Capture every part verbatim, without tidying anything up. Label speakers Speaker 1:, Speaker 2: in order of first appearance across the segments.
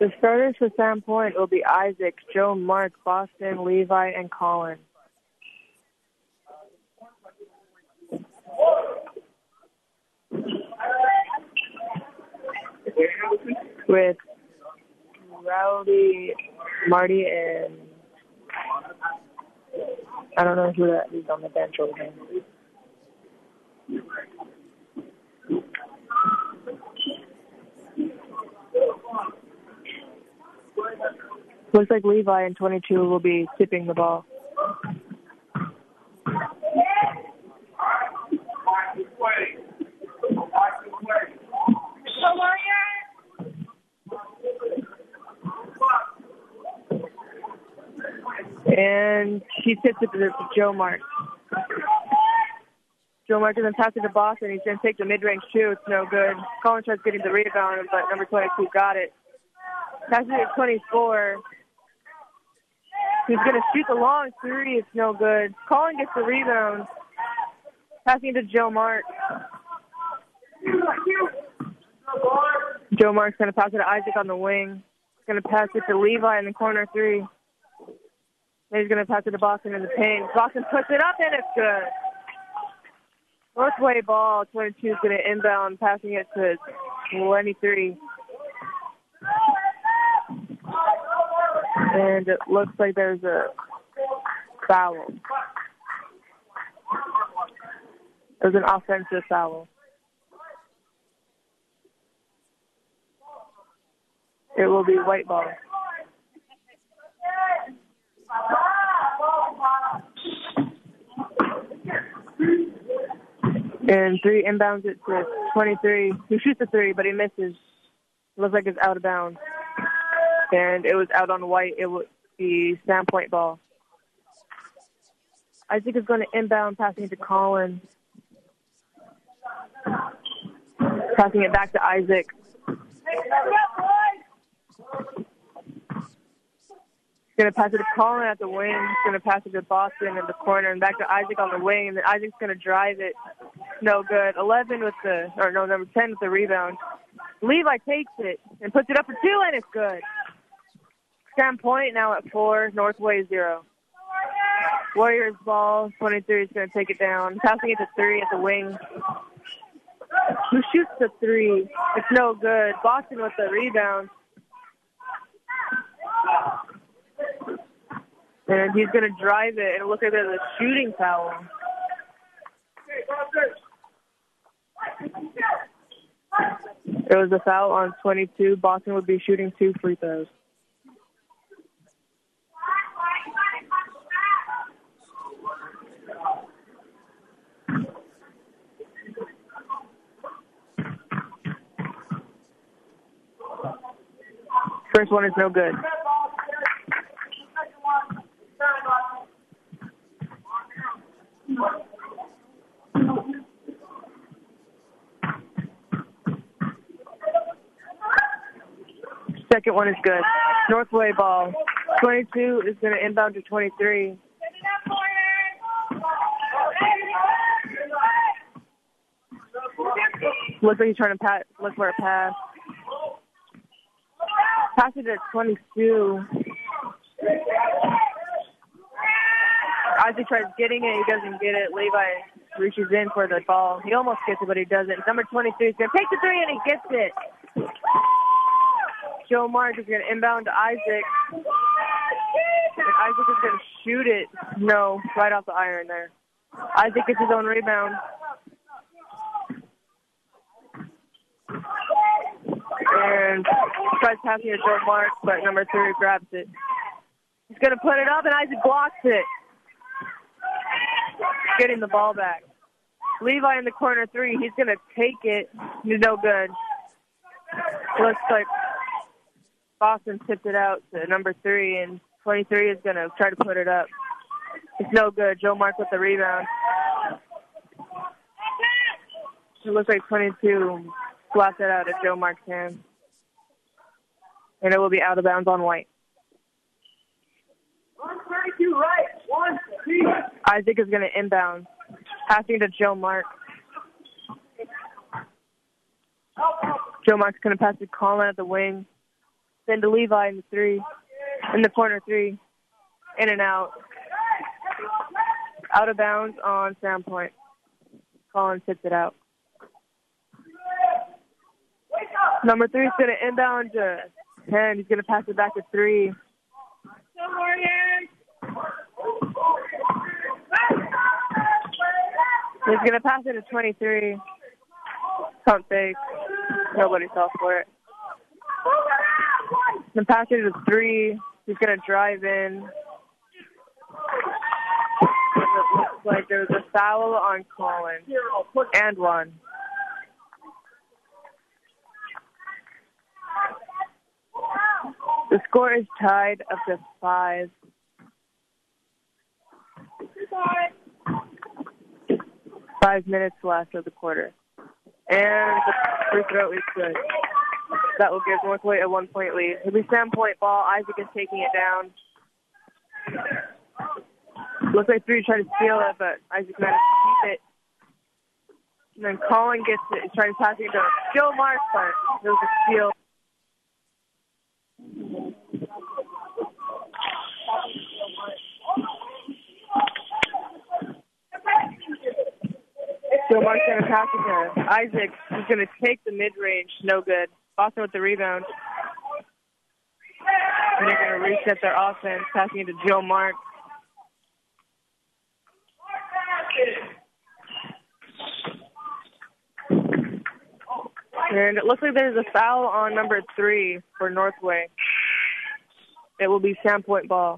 Speaker 1: The starters for Sandpoint will be Isaac, Joe, Mark, Boston, Levi, and Colin. With Rowdy, Marty, and I don't know who that is on the bench over there. Looks like Levi in twenty-two will be tipping the ball. And he tips it to Joe Mark. Joe Mark is going to pass it to Boston. He's going to take the mid-range shoot. It's no good. Colin tries getting the rebound, but number twenty-two got it. Passes it to twenty-four. He's going to shoot the long three. It's no good. Colin gets the rebound. Passing it to Joe Mark. Joe Mark's going to pass it to Isaac on the wing. He's going to pass it to Levi in the corner three. Then he's going to pass it to Boston in the paint. Boston puts it up, and it's good. Northway ball. twenty-two is going to inbound, passing it to twenty-three. And it looks like there's a foul. There's an offensive foul. It will be white ball. And three inbounds it to twenty-three. He shoots the three, but he misses. Looks like it's out of bounds. And it was out on white. It would be Sandpoint ball. Isaac is going to inbound, passing it to Colin. Passing it back to Isaac. He's going to pass it to Colin at the wing. He's going to pass it to Boston in the corner and back to Isaac on the wing. And then Isaac's going to drive it. No good. eleven with the, or no, number ten with the rebound. Levi takes it and puts it up for two, and it's good. Sandpoint now at four, Northway zero. Warriors ball, twenty-three is going to take it down. Passing it to three at the wing. Who shoots the three? It's no good. Boston with the rebound. And he's going to drive it, and look at there's a shooting foul. It was a foul on twenty-two. Boston would be shooting two free throws. First one is no good. Second one is good. Northway ball. twenty-two is going to inbound to twenty-three. Looks like he's trying to pat, look for a pass. Pass it at twenty-two. Isaac tries getting it. He doesn't get it. Levi reaches in for the ball. He almost gets it, but he doesn't. Number twenty-three is going to take the three, and he gets it. Joe Mark is going to inbound to Isaac. And Isaac is going to shoot it. No, right off the iron there. Isaac gets his own rebound. And tries passing it to Joe Mark, but number three grabs it. He's going to put it up, and Isaac blocks it. Getting the ball back. Levi in the corner three. He's going to take it. He's no good. Looks like Boston tipped it out to number three, and twenty-three is going to try to put it up. It's no good. Joe Mark with the rebound. It looks like twenty-two slapped it out of Joe Mark's hand. And it will be out of bounds on white.
Speaker 2: one thirty-two right, one three.
Speaker 1: Isaac is going to inbound. Passing to Joe Mark. Joe Mark's going to pass to Colin at the wing. Then to Levi in the three. In the corner three. In and out. Out of bounds on Sandpoint. Collins hits it out. Number three is going to inbound to ten. He's going to pass it back to three. He's going to pass it to twenty-three. Pump fake. Nobody fell for it. Then pass it to three. He's going to drive in. It looks like there was a foul on Collins. And one. The score is tied up to five. Five minutes left of the quarter. And the free throw is good. That will give Northway a one-point lead. It'll be Sandpoint ball. Isaac is taking it down. Looks like three tried to steal it, but Isaac managed to keep it. And then Colin gets it. He's trying to pass it to Joe Mark, but there was a steal. Joe Mark's going to pass it to Isaac. He's going to take the mid-range. No good. Boston with the rebound. And they're going to reset their offense, passing it to Joe Mark. And it looks like there's a foul on number three for Northway. It will be Sandpoint ball.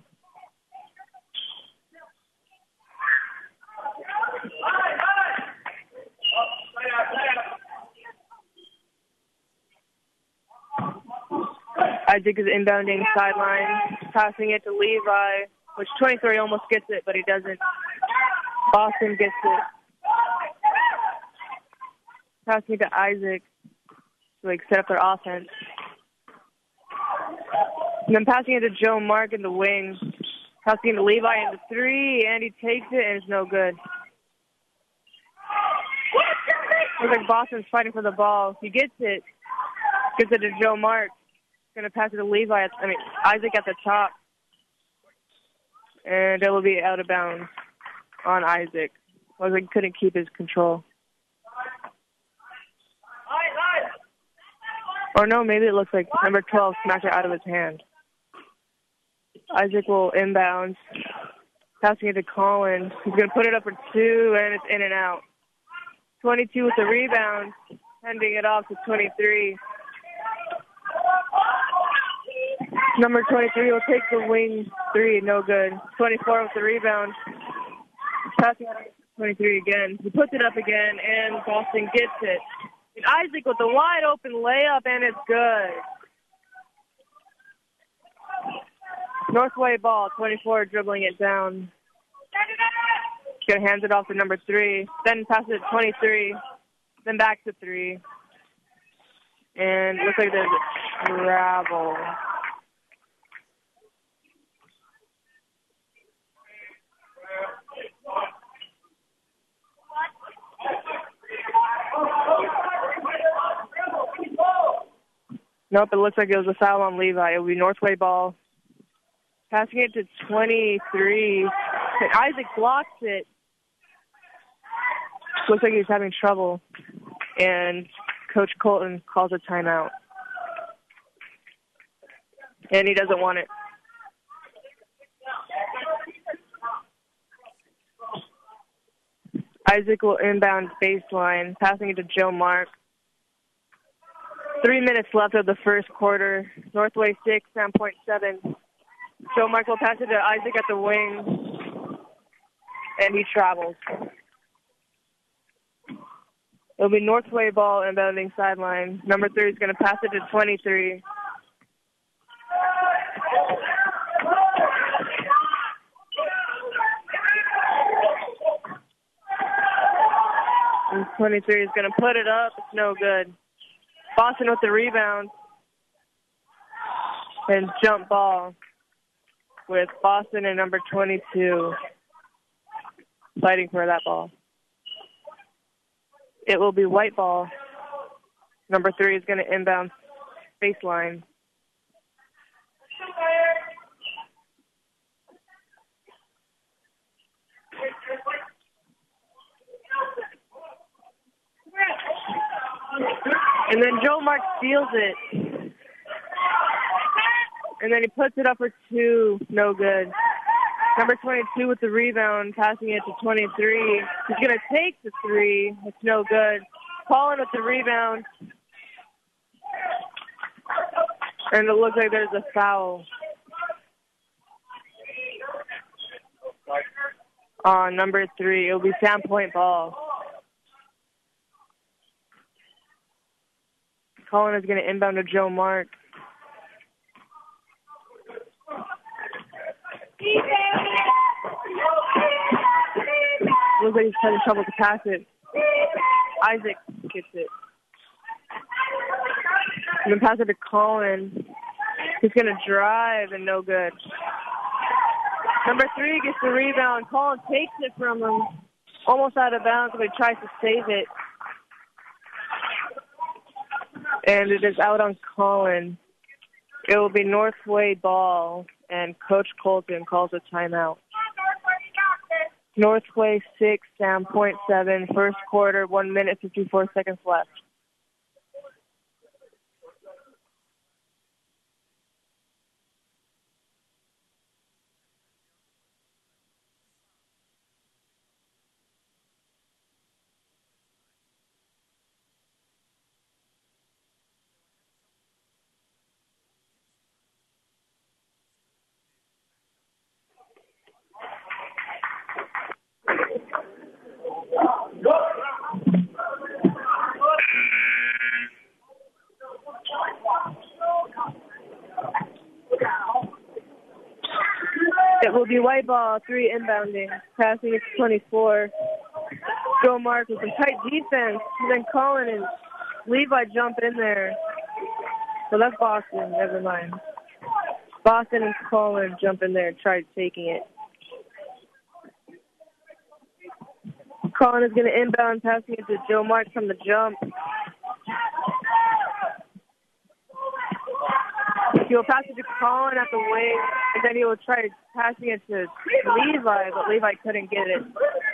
Speaker 1: Isaac is inbounding sideline, passing it to Levi, which twenty-three almost gets it, but he doesn't. Boston gets it. Passing it to Isaac to like set up their offense. And then passing it to Joe Mark in the wing. Passing it to Levi in the three, and he takes it, and it's no good. Looks like Boston's fighting for the ball. He gets it. Gets it to Joe Mark. Going to pass it to Levi, at, I mean, Isaac at the top. And it will be out of bounds on Isaac. Isaac couldn't keep his control. Or no, maybe it looks like number twelve smacked it out of his hand. Isaac will inbound. Passing it to Collins. He's going to put it up for two, and it's in and out. twenty-two with the rebound. Handing it off to twenty-three. Number twenty-three will take the wing three, no good. twenty-four with the rebound. Passing it to twenty-three again. He puts it up again, and Boston gets it. And Isaac with the wide open layup, and it's good. Northway ball, twenty-four dribbling it down. Gonna hand it off to number three. Then pass it to twenty-three. Then back to three. And looks like there's a travel. Nope, it looks like it was a foul on Levi. It will be Northway ball. Passing it to twenty-three. And Isaac blocks it. Looks like he's having trouble. And Coach Colton calls a timeout. And he doesn't want it. Isaac will inbound baseline, passing it to Joe Mark. Three minutes left of the first quarter. Northway six, Sandpoint seven. Joe Mark will pass it to Isaac at the wing, and he travels. It'll be Northway ball inbounding sideline. Number three is going to pass it to twenty-three. And twenty-three is going to put it up. It's no good. Boston with the rebound. And jump ball with Boston and number twenty-two fighting for that ball. It will be white ball. Number three is going to inbound baseline. And then Joe Mark steals it. And then he puts it up for two. No good. Number twenty-two with the rebound, passing it to twenty-three. He's going to take the three. It's no good. Collin with the rebound. And it looks like there's a foul on number three. It'll be Sandpoint ball. Collin is going to inbound to Joe Mark. Looks like he's having trouble to pass it. Isaac gets it. And then pass it to Collin. He's going to drive and no good. Number three gets the rebound. Collin takes it from him. Almost out of bounds, but he tries to save it. And it is out on Collin. It will be Northway ball, and Coach Colton calls a timeout. Northway six, Sandpoint seven, first quarter, one minute, fifty-four seconds left. It will be white ball, three inbounding, passing it to twenty-four. Joe Mark with some tight defense, and then Collin and Levi jump in there. So that's Boston, never mind. Boston and Collin jump in there and try taking it. Collin is going to inbound, passing it to Joe Mark from the jump. He will pass it to Collin at the wing, and then he will try passing it to Levi, but Levi couldn't get it.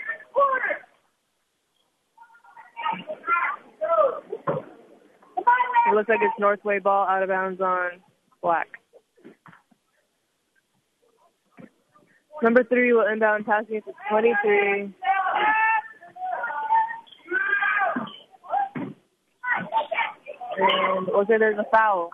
Speaker 1: It looks like it's Northway ball out of bounds on Black. Number three will inbound, passing it to twenty-three. And it looks like there's a foul.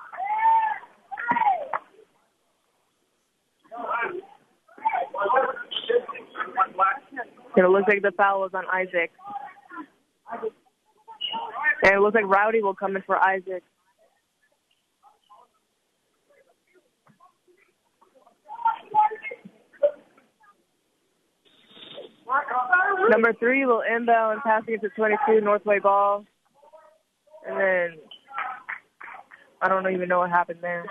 Speaker 1: And it looks like the foul was on Isaac. And it looks like Rowdy will come in for Isaac. Number three will inbound, passing it to twenty-two, Northway ball. And then, I don't even know what happened there.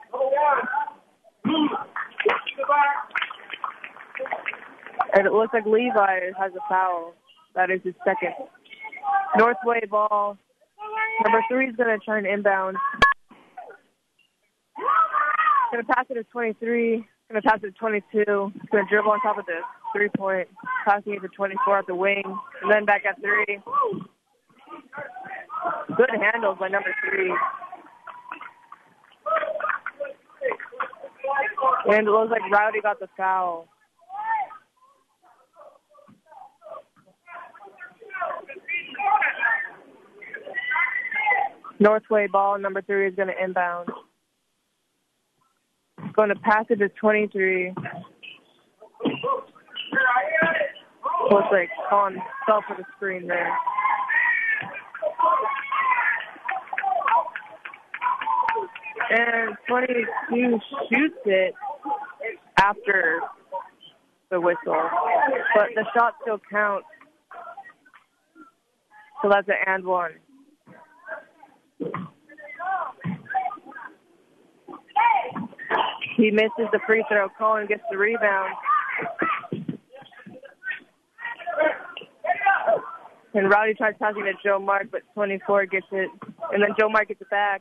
Speaker 1: And it looks like Levi has a foul. That is his second. Northway ball. Number three is going to try and inbound. Going to pass it to twenty-three. Going to pass it to twenty-two. Going to dribble on top of the three-point. Passing it to twenty-four at the wing. And then back at three. Good handles by number three. And it looks like Rowdy got the foul. Northway ball, number three is going to inbound. Going to pass it to twenty-three. Looks like Collin fell for the screen there. And twenty-two shoots it after the whistle. But the shot still counts. So that's an and one. He misses the free throw. Collin gets the rebound. And Rowdy tries passing to Joe Mark, but twenty-four gets it. And then Joe Mark gets it back.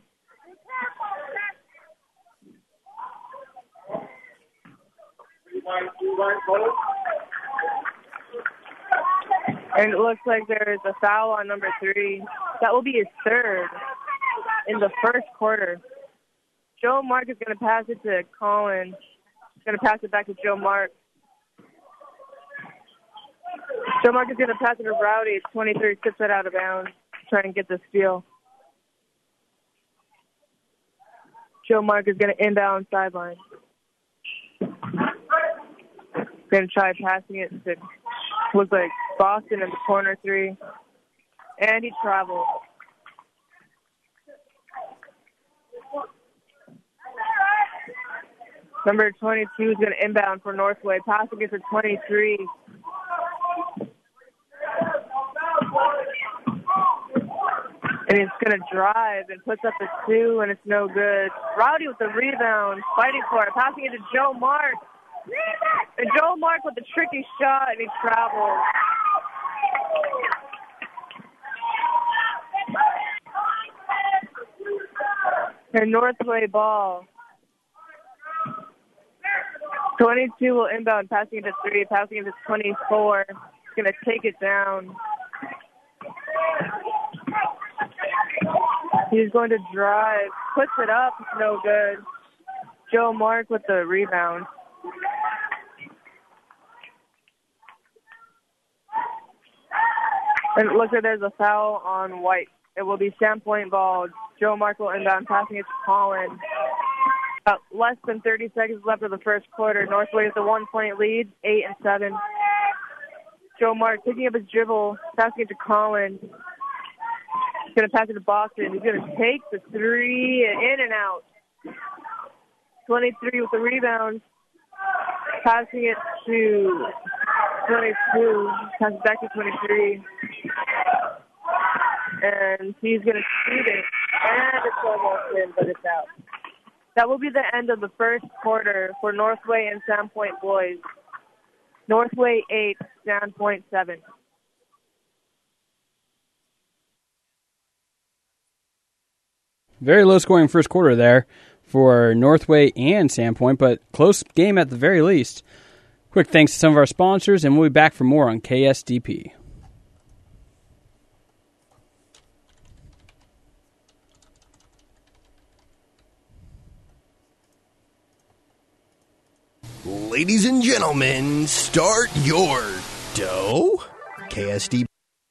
Speaker 1: And it looks like there is a foul on number three. That will be his third. in the first quarter. Joe Mark is going to pass it to Colin. He's going to pass it back to Joe Mark. Joe Mark is going to pass it to Rowdy. twenty-three, tips it out of bounds, trying to get the steal. Joe Mark is going to inbound sideline. Going to try passing it to, looks like Boston in the corner three. And he traveled. Number twenty-two is going to inbound for Northway. Passing it to twenty-three. And he's going to drive and puts up a two, and it's no good. Rowdy with the rebound, fighting for it. Passing it to Joe Mark. And Joe Mark with the tricky shot, and he travels. And Northway ball. twenty-two will inbound, passing it to three, passing it to twenty-four. He's going to take it down. He's going to drive, puts it up, it's no good. Joe Mark with the rebound. And it looks like there's a foul on White. It will be Sandpoint ball. Joe Mark will inbound, passing it to Collins. About less than thirty seconds left of the first quarter. Northway with a one-point lead, eight and seven. Joe Mark picking up his dribble, passing it to Collins. He's going to pass it to Boston. He's going to take the three and in and out. twenty-three with the rebound. Passing it to twenty-two. Passes back to twenty-three. And he's going to shoot it. And it's almost in, but it's out. That will be the end of the first quarter for Northway and Sandpoint boys. Northway eight, Sandpoint seven.
Speaker 3: Very low-scoring first quarter there for Northway and Sandpoint, but close game at the very least. Quick thanks to some of our sponsors, and we'll be back for more on K S D P.
Speaker 4: Ladies and gentlemen, start your dough. K S D P.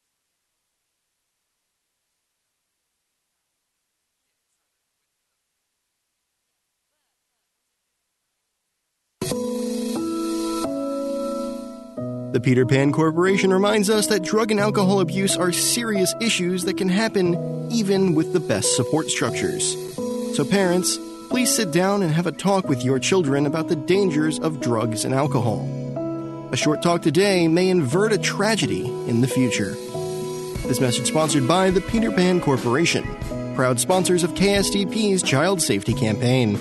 Speaker 4: The Peter Pan Corporation reminds us that drug and alcohol abuse are serious issues that can happen even with the best support structures. So parents, please sit down and have a talk with your children about the dangers of drugs and alcohol. A short talk today may avert a tragedy in the future. This message sponsored by the Peter Pan Corporation, proud sponsors of K S D P's Child Safety Campaign.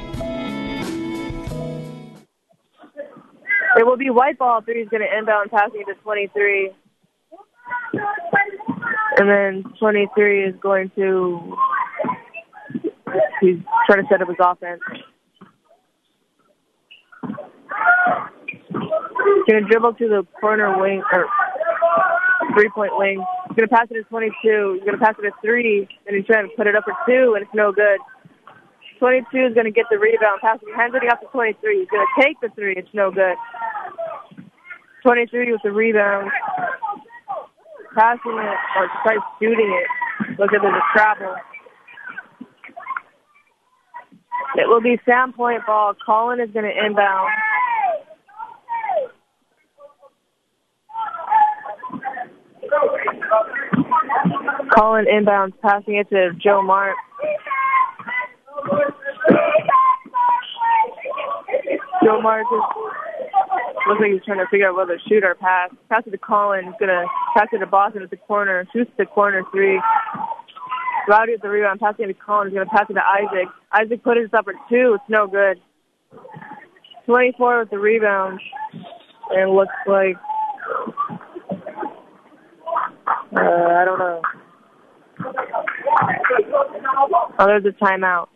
Speaker 1: It will be white ball. Three is going to inbound, passing it to twenty-three. And then twenty-three is going to... He's trying to set up his offense. He's going to dribble to the corner wing, or three-point wing. He's going to pass it to twenty-two. He's going to pass it to three, and he's trying to put it up for two, and it's no good. twenty-two is going to get the rebound, passing, hands it off to twenty-three. He's going to take the three. It's no good. twenty-three with the rebound. Passing it, or tries shooting it. Look at the travel. It will be Sandpoint ball. Colin is going to inbound. Colin inbounds, passing it to Joe Mark. Joe Mark is, looks like he's trying to figure out whether to shoot or pass. Pass it to Colin. He's going to pass it to Boston at the corner. Shoots the corner three. Rowdy with the rebound, passing it to Colin. He's going to pass it to Isaac. Isaac put his up for two. It's no good. twenty-four with the rebound. And it looks like, uh, I don't know. Oh, there's a timeout.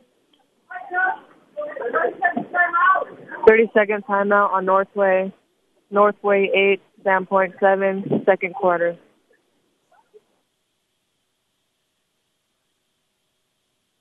Speaker 1: thirty-second timeout on Northway. Northway eight, Sandpoint seven, second quarter.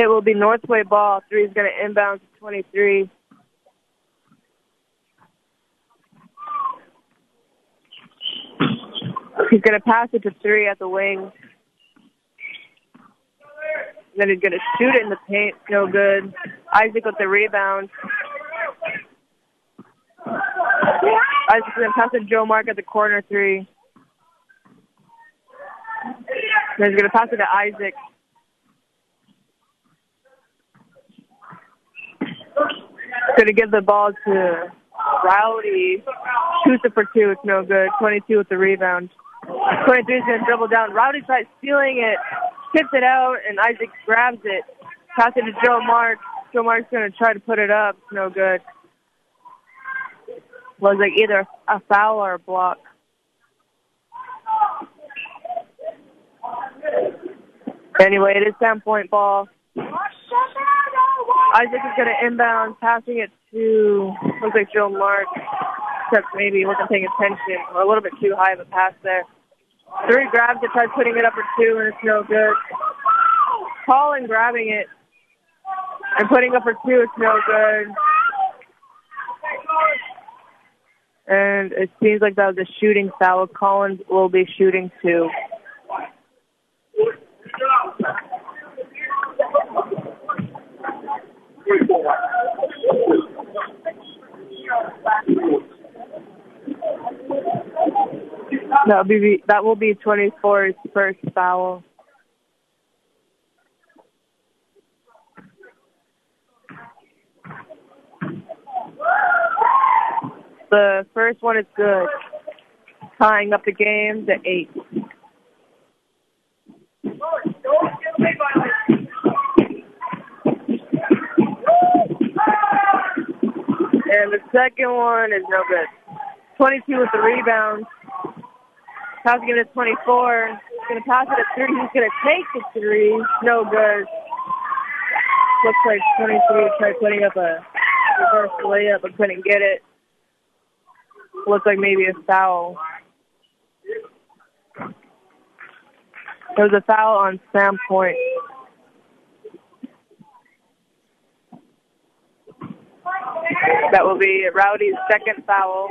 Speaker 1: It will be Northway ball. Three is going to inbound to twenty-three. He's going to pass it to three at the wing. Then he's going to shoot it in the paint. No good. Isaac with the rebound. Isaac's going to pass it to Joe Mark at the corner three. Then he's going to pass it to Isaac. Going to give the ball to Rowdy. Shoots it for two. It's no good. twenty-two with the rebound. twenty-three is going to dribble down. Rowdy tries stealing it. Tips it out, and Isaac grabs it. Pass it to Joe Mark. Joe Mark's going to try to put it up. It's no good. Was like either a foul or a block. Anyway, it is ten-point ball. Isaac is going to inbound, passing it to, looks like Joe Mark, except maybe he wasn't paying attention, or a little bit too high of a pass there. Three grabs it, tries putting it up for two, and it's no good. Colin grabbing it and putting up for two, it's no good. And it seems like that was a shooting foul. Collins will be shooting two. That will be that will be twenty-four's first foul. The first one is good, tying up the game to eight. And the second one is no good. twenty-two with the rebound. Passing it at twenty-four. He's going to pass it at three. He's going to take the three. No good. Looks like twenty-three tried putting up a reverse layup but couldn't get it. Looks like maybe a foul. There was a foul on Sam Point. That will be Rowdy's second foul.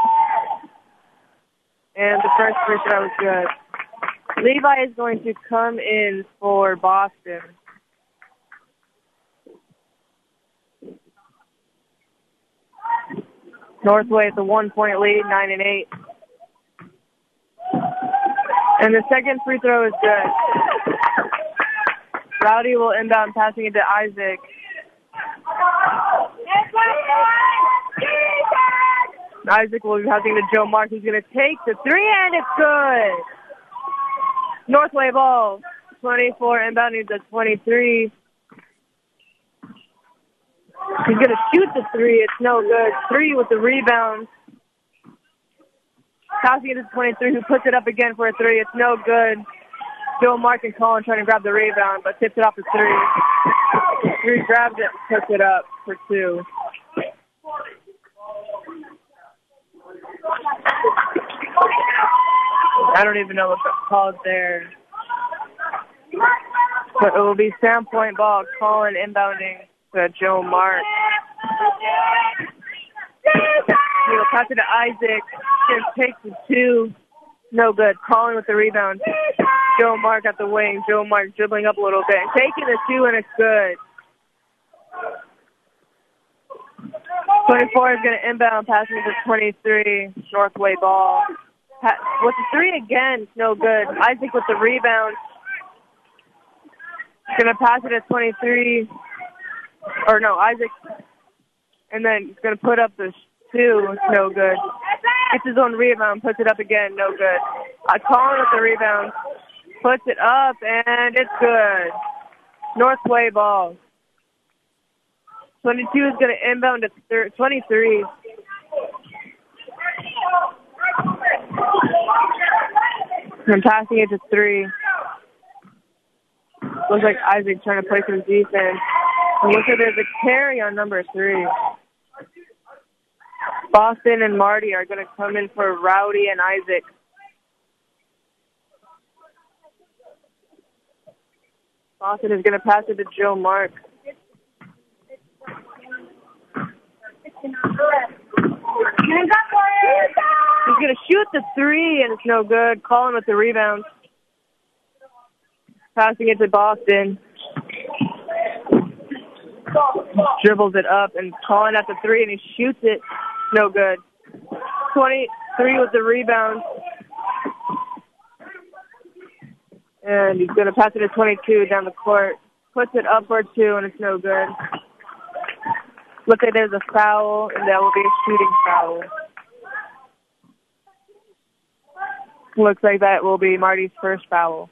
Speaker 1: And the first free throw was good. Levi is going to come in for Boston. Northway at the one-point lead, nine and eight. And the second free throw is good. Rowdy will inbound, passing it to Isaac. Isaac will be passing to Joe Mark. He's going to take the three, and it's good. Northway ball. twenty-four inbounding to twenty-three. He's going to shoot the three. It's no good. Three with the rebound. Passing it to twenty-three, who puts it up again for a three. It's no good. Joe Mark and Colin trying to grab the rebound, but tips it off the three. Three grabs it and puts it up for two. I don't even know what the call is there. But it will be Sam Point ball. Colin inbounding to Joe Mark. He'll pass it to Isaac. Just takes the two. No good. Colin with the rebound. Joe Mark at the wing. Joe Mark dribbling up a little bit. Taking the two, and it's good. twenty-four is going to inbound, passing it to twenty-three. Northway ball. Pa- with the three again, no good. Isaac with the rebound. Going to pass it at twenty-three. Or no, Isaac. And then he's going to put up the two. No good. Gets his own rebound, puts it up again. No good. Uh, Colin with the rebound. Puts it up, and it's good. Northway ball. twenty-two is going to inbound to thir- twenty-three. And passing it to three. Looks like Isaac trying to play some defense. And looks like there's a carry on number three. Boston and Marty are going to come in for Rowdy and Isaac. Boston is going to pass it to Joe Mark. He's going to shoot the three, and it's no good. Colin with the rebound. Passing it to Boston. Dribbles it up, and Colin at the three, and he shoots it. No good. twenty-three with the rebound. And he's going to pass it to twenty-two down the court. Puts it up for two, and it's no good. Looks like there's a foul, and that will be a shooting foul. Looks like that will be Marty's first foul.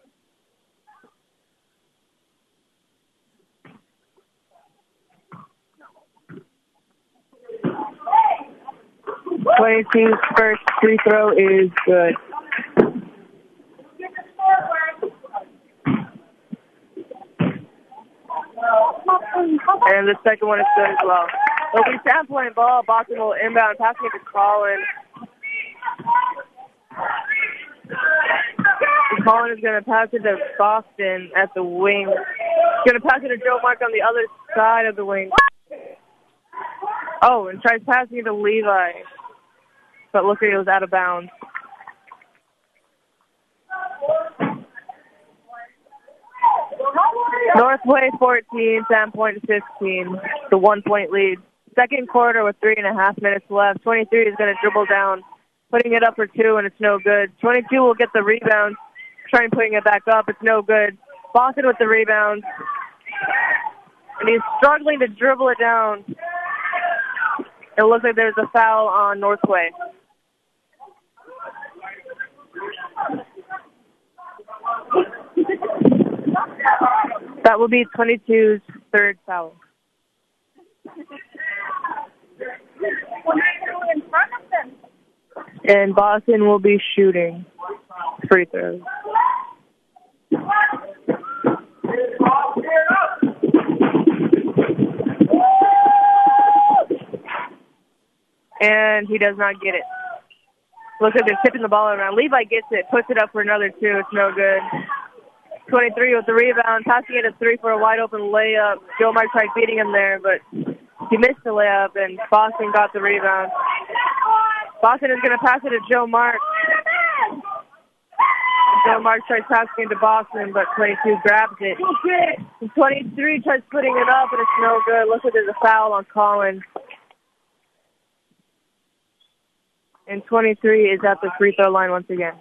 Speaker 1: twenty-two's first free throw is good. And the second one is good as well. It'll be Sandpoint ball. Boston will inbound, passing it to Colin. Colin is going to pass it to Boston at the wing. He's going to pass it to Joe Mark on the other side of the wing. Oh, and tries passing it to Levi. But look like it was out of bounds. Northway fourteen, Sandpoint fifteen. The one-point lead. Second quarter with three and a half minutes left. twenty-three is going to dribble down, putting it up for two, and it's no good. twenty-two will get the rebound, trying putting it back up. It's no good. Boston with the rebound. And he's struggling to dribble it down. It looks like there's a foul on Northway. That will be twenty-two's third foul. And Boston will be shooting free throws. And he does not get it. Looks like they're tipping the ball around. Levi gets it, puts it up for another two. It's no good. twenty-three with the rebound, passing it a three for a wide-open layup. Joe Mark tried beating him there, but he missed the layup, and Boston got the rebound. Boston is going to pass it to Joe Mark. Joe Mark tries passing it to Boston, but twenty-two grabs it. And twenty-three tries putting it up, and it's no good. Looks like there's a foul on Collins. And twenty-three is at the free throw line once again.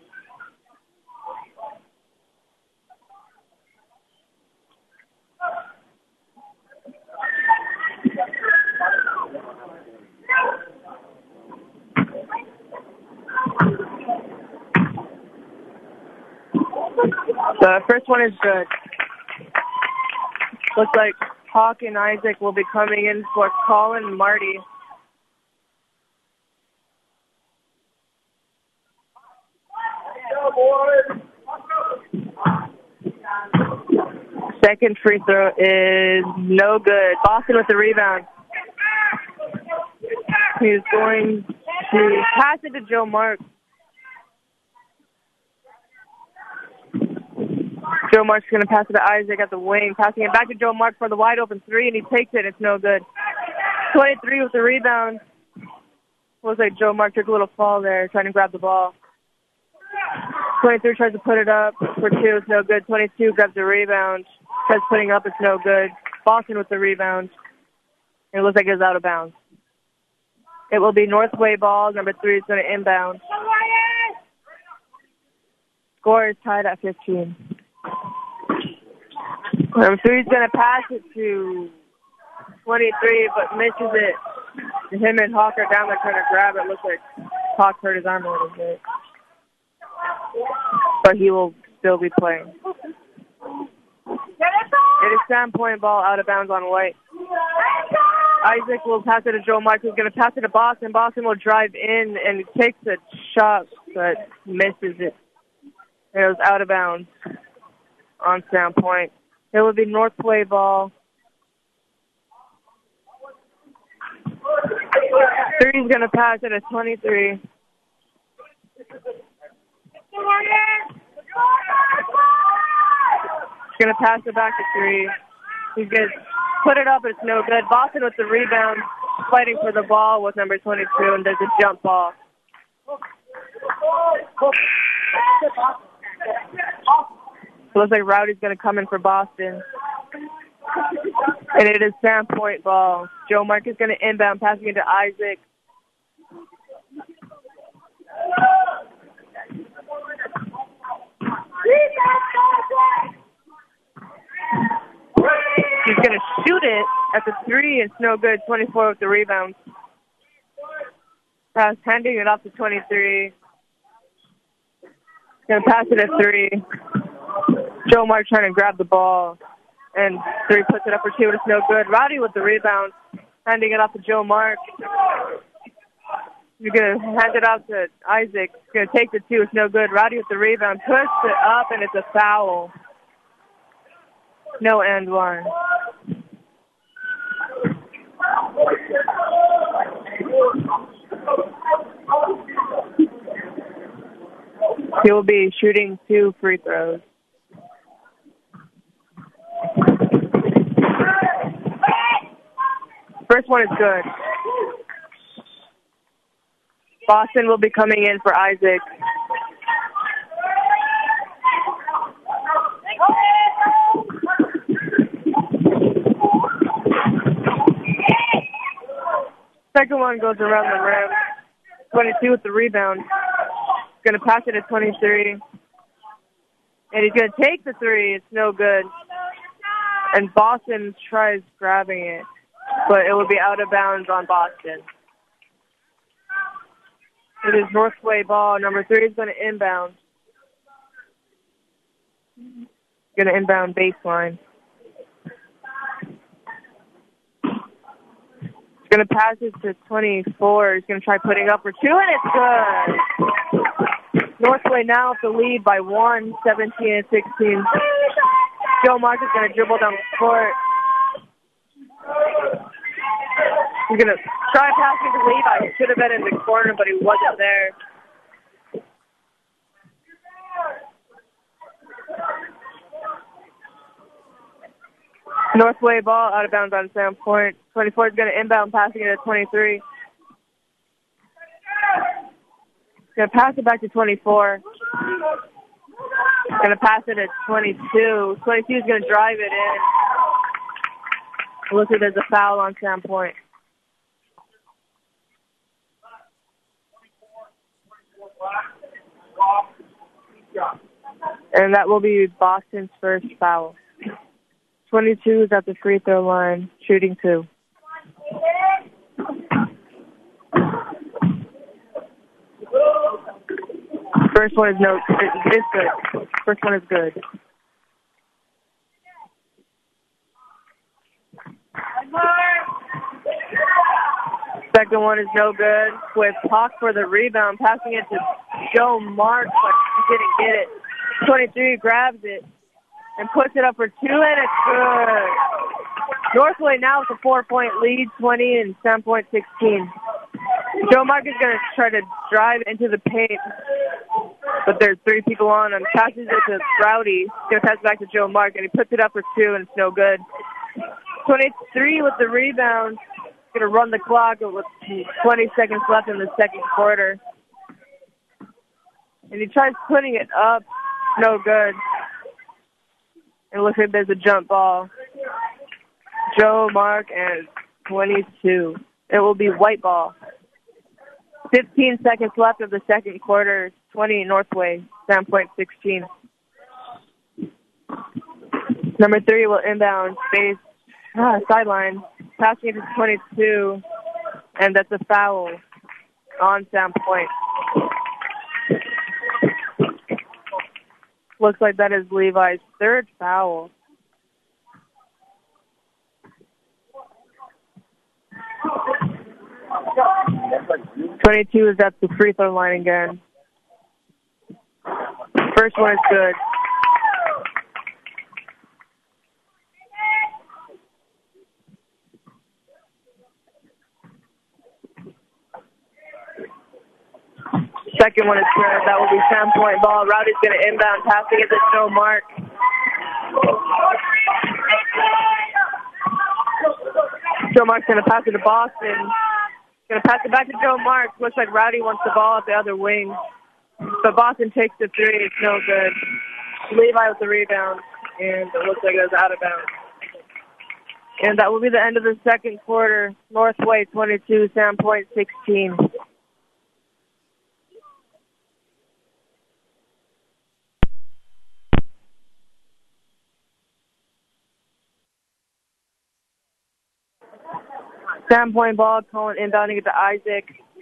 Speaker 1: The first one is good. Looks like Hawk and Isaac will be coming in for Colin and Marty. Second free throw is no good. Boston with the rebound. He's going to pass it to Joe Mark. Joe Mark's going to pass it to Isaac at the wing, passing it back to Joe Mark for the wide open three, and he takes it. It's no good. twenty-three with the rebound. Looks like Joe Mark took a little fall there, trying to grab the ball. twenty-three tries to put it up for two. It's no good. twenty-two grabs the rebound. Tries putting up. It's no good. Boston with the rebound. And it looks like it's out of bounds. It will be Northway ball. Number three is going to inbound. Score is tied at fifteen. Number three is going to pass it to twenty-three, but misses it. Him and Hawk are down there trying to grab it. Looks like Hawk hurt his arm a little bit. But he will still be playing. It is Sandpoint ball out of bounds on White. Isaac will pass it to Joe Mark, who's going to pass it to Boston. Boston will drive in and takes a shot, but misses it. It was out of bounds on Sandpoint. It will be Northway ball. Three's going to pass it at twenty-three. going to pass it back to three. He's going to put it up, but it's no good. Boston with the rebound, fighting for the ball with number twenty-two, and there's a jump ball. It looks like Rowdy's going to come in for Boston. And it is Sam Point ball. Joe Mark is going to inbound, passing into Isaac. He's going to shoot it at the three. It's no good. twenty-four with the rebound. Pass, handing it off to twenty-three. Going to pass it at three. Joe Mark trying to grab the ball. And three puts it up for two, but it's no good. Rowdy with the rebound. Handing it off to Joe Mark. You're going to hand it off to Isaac. He's going to take the two. It's no good. Rowdy with the rebound. Puts it up, and it's a foul. No and one. He will be shooting two free throws. First one is good. Boston will be coming in for Isaac. Second one goes around the rim. twenty-two with the rebound. He's going to pass it at twenty-three. And he's going to take the three. It's no good. And Boston tries grabbing it, but it will be out of bounds on Boston. It is Northway ball. Number three is going to inbound. Going to inbound baseline. He's going to pass it to twenty-four. He's going to try putting up for two, and it's good. Northway now with the lead by one, seventeen and sixteen. Joe Mark is going to dribble down the court. He's going to try passing to Levi. He should have been in the corner, but he wasn't there. Northway ball out of bounds on Sam Point. twenty-four is going to inbound, passing it at twenty-three. He's going to pass it back to twenty-four. He's going to pass it at twenty-two. twenty-two is going to drive it in. It looks like there's a foul on Sam Point. And that will be Boston's first foul. twenty-two is at the free throw line, shooting two. First one is no, it, it's good. First one is good. Second one is no good. With Hawk for the rebound, passing it to Joe Mark, but he didn't get it. twenty-three grabs it and puts it up for two, and it's good. Northway now with a four-point lead, twenty and Sam Point sixteen. Joe Mark is going to try to drive into the paint, but there's three people on him. Passes it to Rowdy. He's going to pass it back to Joe Mark, and he puts it up for two, and it's no good. twenty-three with the rebound. He's going to run the clock with twenty seconds left in the second quarter. And he tries putting it up. No good. And look like there's a jump ball. Joe Mark and twenty-two. It will be white ball. fifteen seconds left of the second quarter. twenty Northway, Sam Point sixteen. Number three will inbound space, ah, sideline, passing it to twenty-two, and that's a foul on Sam Point. Looks like that is Levi's third foul. twenty-two is at the free throw line again. First one is good. Second one is good. That will be Sam Point ball. Rowdy's going to inbound, passing it to Joe Mark. Joe Mark's going to pass it to Boston. Going to pass it back to Joe Mark. Looks like Rowdy wants the ball at the other wing. But Boston takes the three. It's no good. Levi with the rebound. And it looks like it was out of bounds. And that will be the end of the second quarter. Northway twenty-two, Sandpoint sixteen. Sandpoint ball, calling inbounding it to Isaac.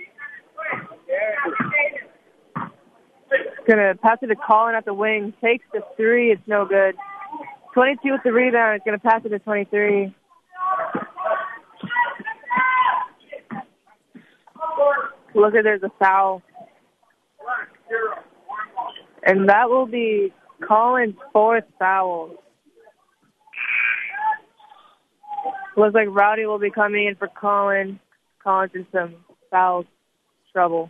Speaker 1: Gonna pass it to Colin at the wing. Takes the three. It's no good. twenty-two with the rebound. It's gonna pass it to twenty-three. Look at there's a foul. And that will be Colin's fourth foul. Looks like Rowdy will be coming in for Colin. Colin's in some foul trouble.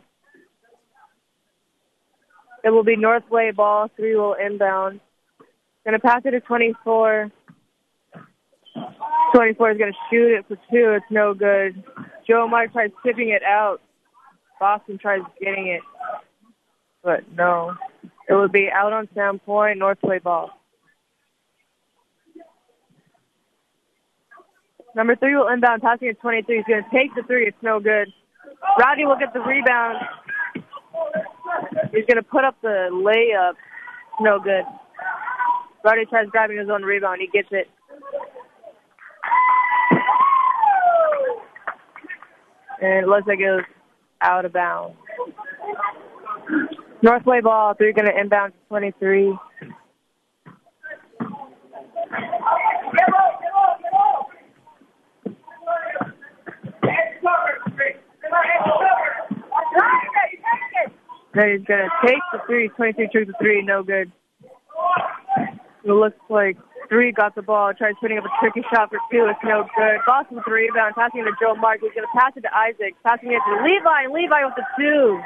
Speaker 1: It will be Northway ball. Three will inbound. Going to pass it to twenty-four. twenty-four is going to shoot it for two. It's no good. Joe Mark tries tipping it out. Boston tries getting it. But no. It will be out on Sandpoint. Northway ball. Number three will inbound, passing at twenty-three. He's going to take the three. It's no good. Rowdy will get the rebound. He's going to put up the layup. No good. Rowdy tries grabbing his own rebound. He gets it. And it looks like it was out of bounds. Northway ball. Three going to inbound to twenty-three. Then he's going to take the three. twenty-three took the three. No good. It looks like three got the ball. Tries putting up a tricky shot for two. It's no good. Boston with the rebound. Passing it to Joe Mark. He's going to pass it to Isaac. Passing it to Levi. And Levi with the two.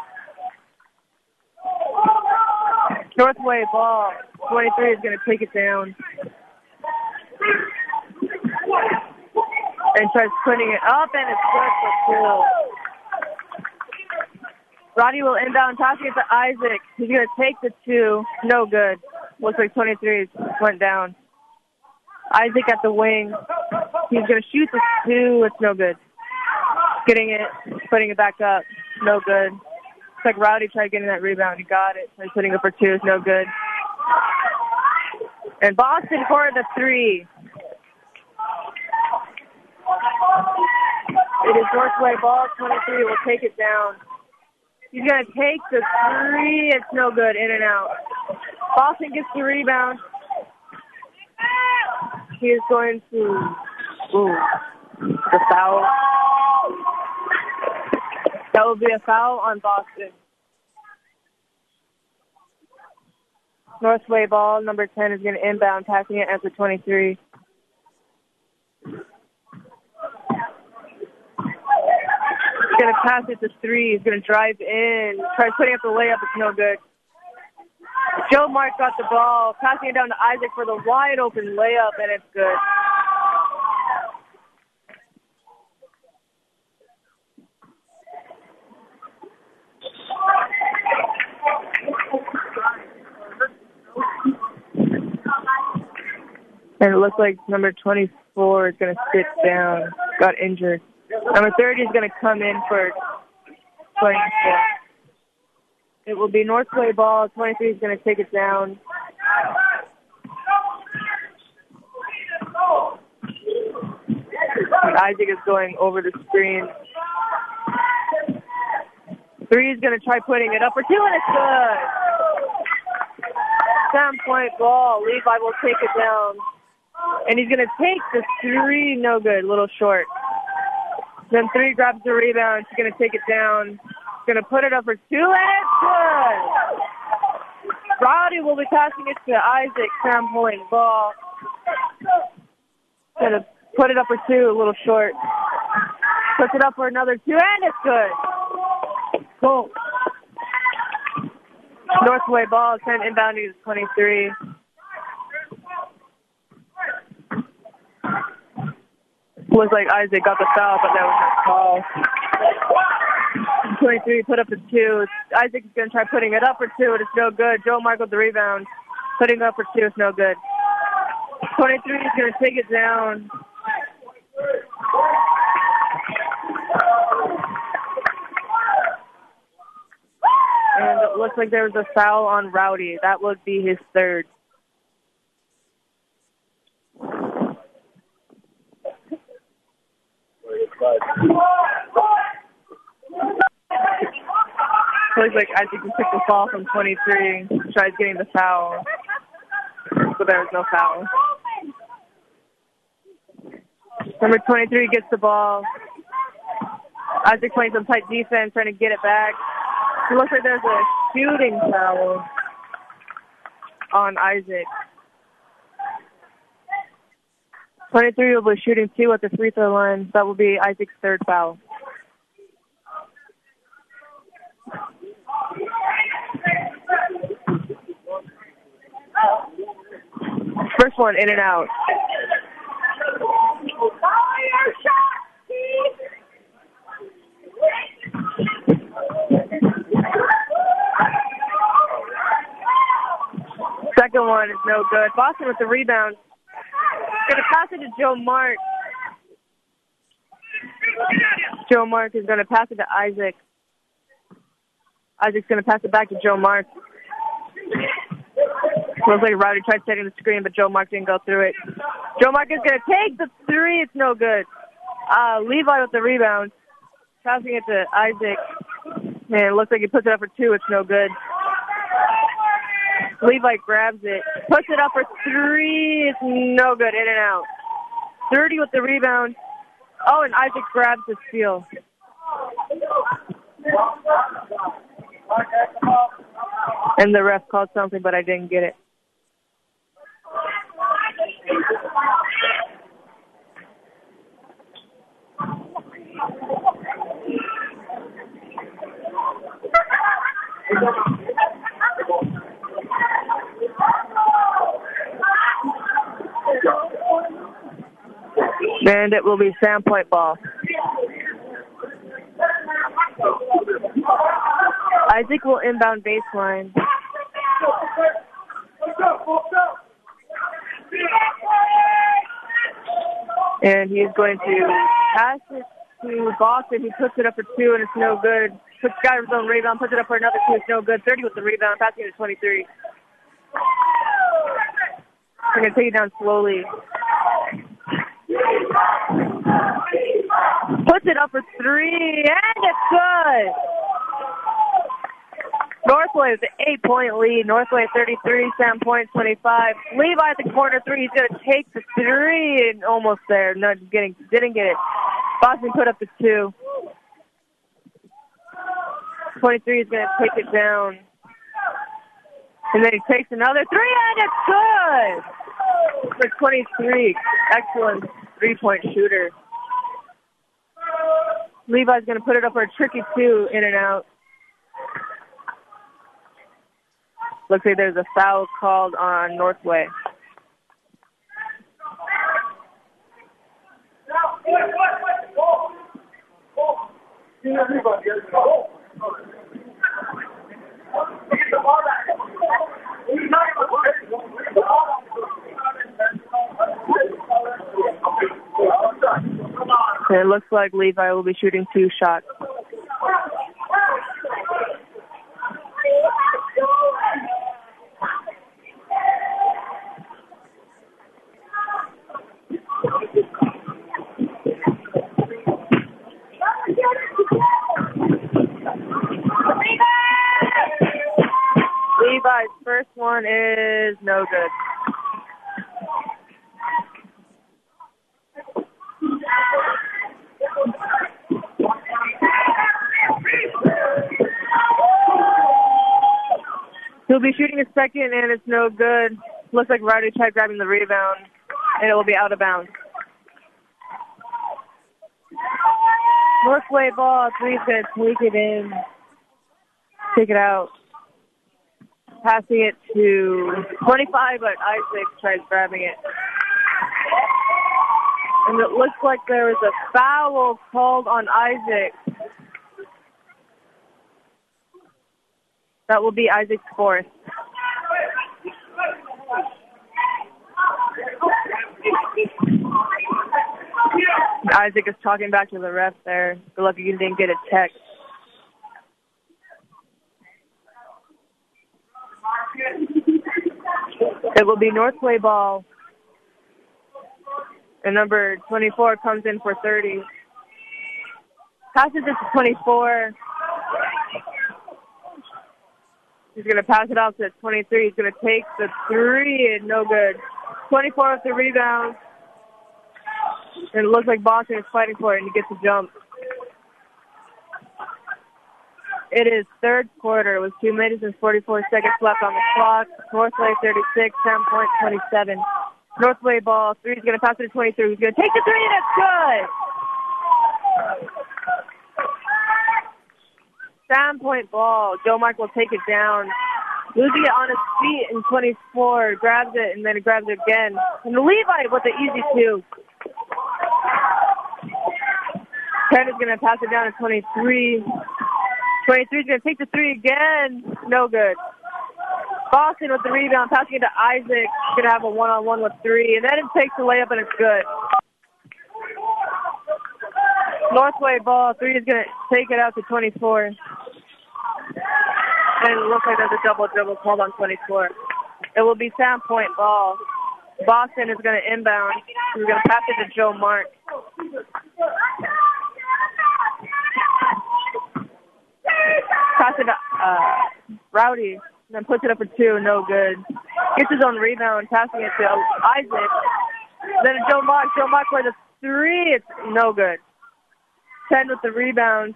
Speaker 1: Northway ball. twenty-three is going to take it down. And tries putting it up. And it's good for two. Rowdy will inbound, passing it to Isaac. He's going to take the two. No good. Looks like twenty-three went down. Isaac at the wing. He's going to shoot the two. It's no good. Getting it, putting it back up. No good. Looks like Rowdy tried getting that rebound. He got it. Tried putting it for two. It's no good. And Boston for the three. It is Northway ball. twenty-three will take it down. He's going to take the three. It's no good. In and out. Boston gets the rebound. He is going to... Ooh. The foul. That will be a foul on Boston. Northway ball. Number ten is going to inbound, passing it after twenty-three. He's going to pass it to three. He's going to drive in. Tries putting up the layup. It's no good. Joe Mark got the ball. Passing it down to Isaac for the wide open layup, and it's good. And it looks like number twenty-four is going to sit down. Got injured. Number thirty is going to come in for twenty-four. It will be Northway ball. twenty-three is going to take it down. Isaac is going over the screen. Three is going to try putting it up for two, and it's good. Sandpoint ball. Levi will take it down. And he's going to take the three. No good. A little short. Then three grabs the rebound. She's going to take it down. She's going to put it up for two, and it's good. Rowdy will be passing it to Isaac. Sandpoint ball. Going to put it up for two, a little short. Puts it up for another two, and it's good. Cool. Northway ball. ten inbounding to twenty-three. Looks like Isaac got the foul, but that was not call. twenty-three put up the two. Isaac is going to try putting it up for two, and it's no good. Joe Mark with the rebound. Putting it up for two, it's no good. twenty-three is going to take it down. And it looks like there was a foul on Rowdy. That would be his third. Looks like Isaac can pick the ball from twenty-three. Tries getting the foul. But there was no foul. Number twenty-three gets the ball. Isaac playing some tight defense, trying to get it back. It looks like there's a shooting foul on Isaac. twenty-three will be shooting two at the free throw line. That will be Isaac's third foul. First one in and out. Second one is no good. Boston with the rebound. Going to pass it to Joe Mark. Joe Mark is going to pass it to Isaac. Isaac's going to pass it back to Joe Mark. Looks like Rowdy tried setting the screen, but Joe Mark didn't go through it. Joe Mark is going to take the three. It's no good. Uh, Levi with the rebound. Passing it to Isaac. And it looks like he puts it up for two. It's no good. Levi grabs it. Puts it up for three. It's no good. In and out. thirty with the rebound. Oh, and Isaac grabs the steal. And the ref called something, but I didn't get it. And it will be Sandpoint ball. Isaac will inbound baseline. And he's going to pass it to Boston. He puts it up for two, and it's no good. Puts Skyler's own rebound, puts it up for another two, it's no good. thirty with the rebound, passing it to twenty-three. They're going to take it down slowly. Puts it up for three, and it's good. Northway with an eight-point lead. Northway thirty-three, Sandpoint twenty-five. Levi at the corner three. He's going to take the three, and almost there. No, just getting, didn't get it. Boston put up the two. twenty-three is going to take it down. And then he takes another three, and it's good. For twenty-three. Excellent three-point shooter. Levi's going to put it up for a tricky two, in and out. Looks like there's a foul called on Northway. And it looks like Levi will be shooting two shots. Levi's first one is no good. He'll be shooting a second, and it's no good. Looks like Rowdy tried grabbing the rebound, and it will be out of bounds. Northway ball, three's going to take it in, take it out. Passing it to twenty-five, but Isaac tries grabbing it. And it looks like there was a foul called on Isaac. That will be Isaac's fourth. Isaac is talking back to the ref there. Good luck you didn't get a text. It will be Northway ball. And number twenty-four comes in for thirty. Passes it to twenty-four. He's going to pass it off to twenty-three. He's going to take the three and no good. twenty-four with the rebound. And it looks like Boston is fighting for it and he gets a jump. It is third quarter with two minutes and forty-four seconds left on the clock. Northway thirty-six, Sandpoint twenty-seven. Northway ball, three. He's going to pass it to twenty-three. He's going to take the three, and it's good. Sandpoint ball. Joe Mark will take it down. Losing it on his feet in twenty-four. Grabs it, and then he grabs it again. And Levi with the easy two. Penn is going to pass it down to twenty-three. twenty-three is going to take the three again. No good. Boston with the rebound, passing it to Isaac. He's going to have a one-on-one with three. And then it takes the layup, and it's good. Northway ball. Three is going to take it out to twenty-four. And it looks like there's a double-dribble called on twenty-four. It will be Sandpoint ball. Boston is going to inbound. We're going to pass it to Joe Mark. Pass it to uh, Rowdy. Then puts it up for two. No good. Gets his own rebound. Passing it to Isaac. Then to Joe Mark. Joe Mark for the three. It's no good. Ten with the rebound.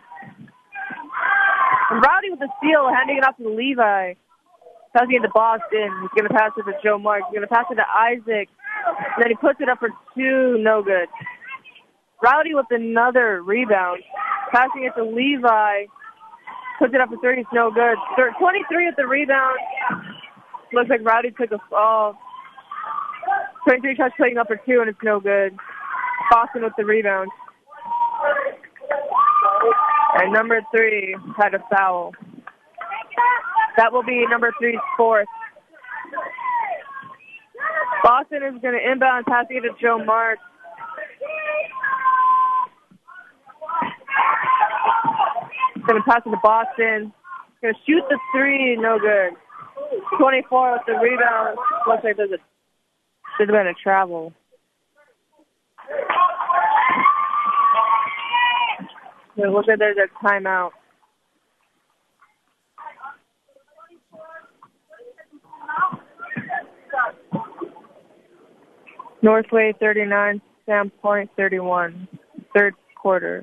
Speaker 1: And Rowdy with the steal. Handing it off to Levi. Passing it to Boston. He's going to pass it to Joe Mark. He's going to pass it to Isaac. And then he puts it up for two. No good. Rowdy with another rebound. Passing it to Levi. Puts it up for thirty. It's no good. twenty-three with the rebound. Looks like Rowdy took a fall. twenty-three tries putting up for two, and it's no good. Boston with the rebound. And number three had a foul. That will be number three's fourth. Boston is going to inbound, passing it to Joe Mark. Going to pass it to Boston. Going to shoot the three, no good. twenty-four with the rebound. Looks like there's a there's been a travel. It looks like there's a timeout. Northway thirty-nine, Sandpoint thirty-one. Third quarter.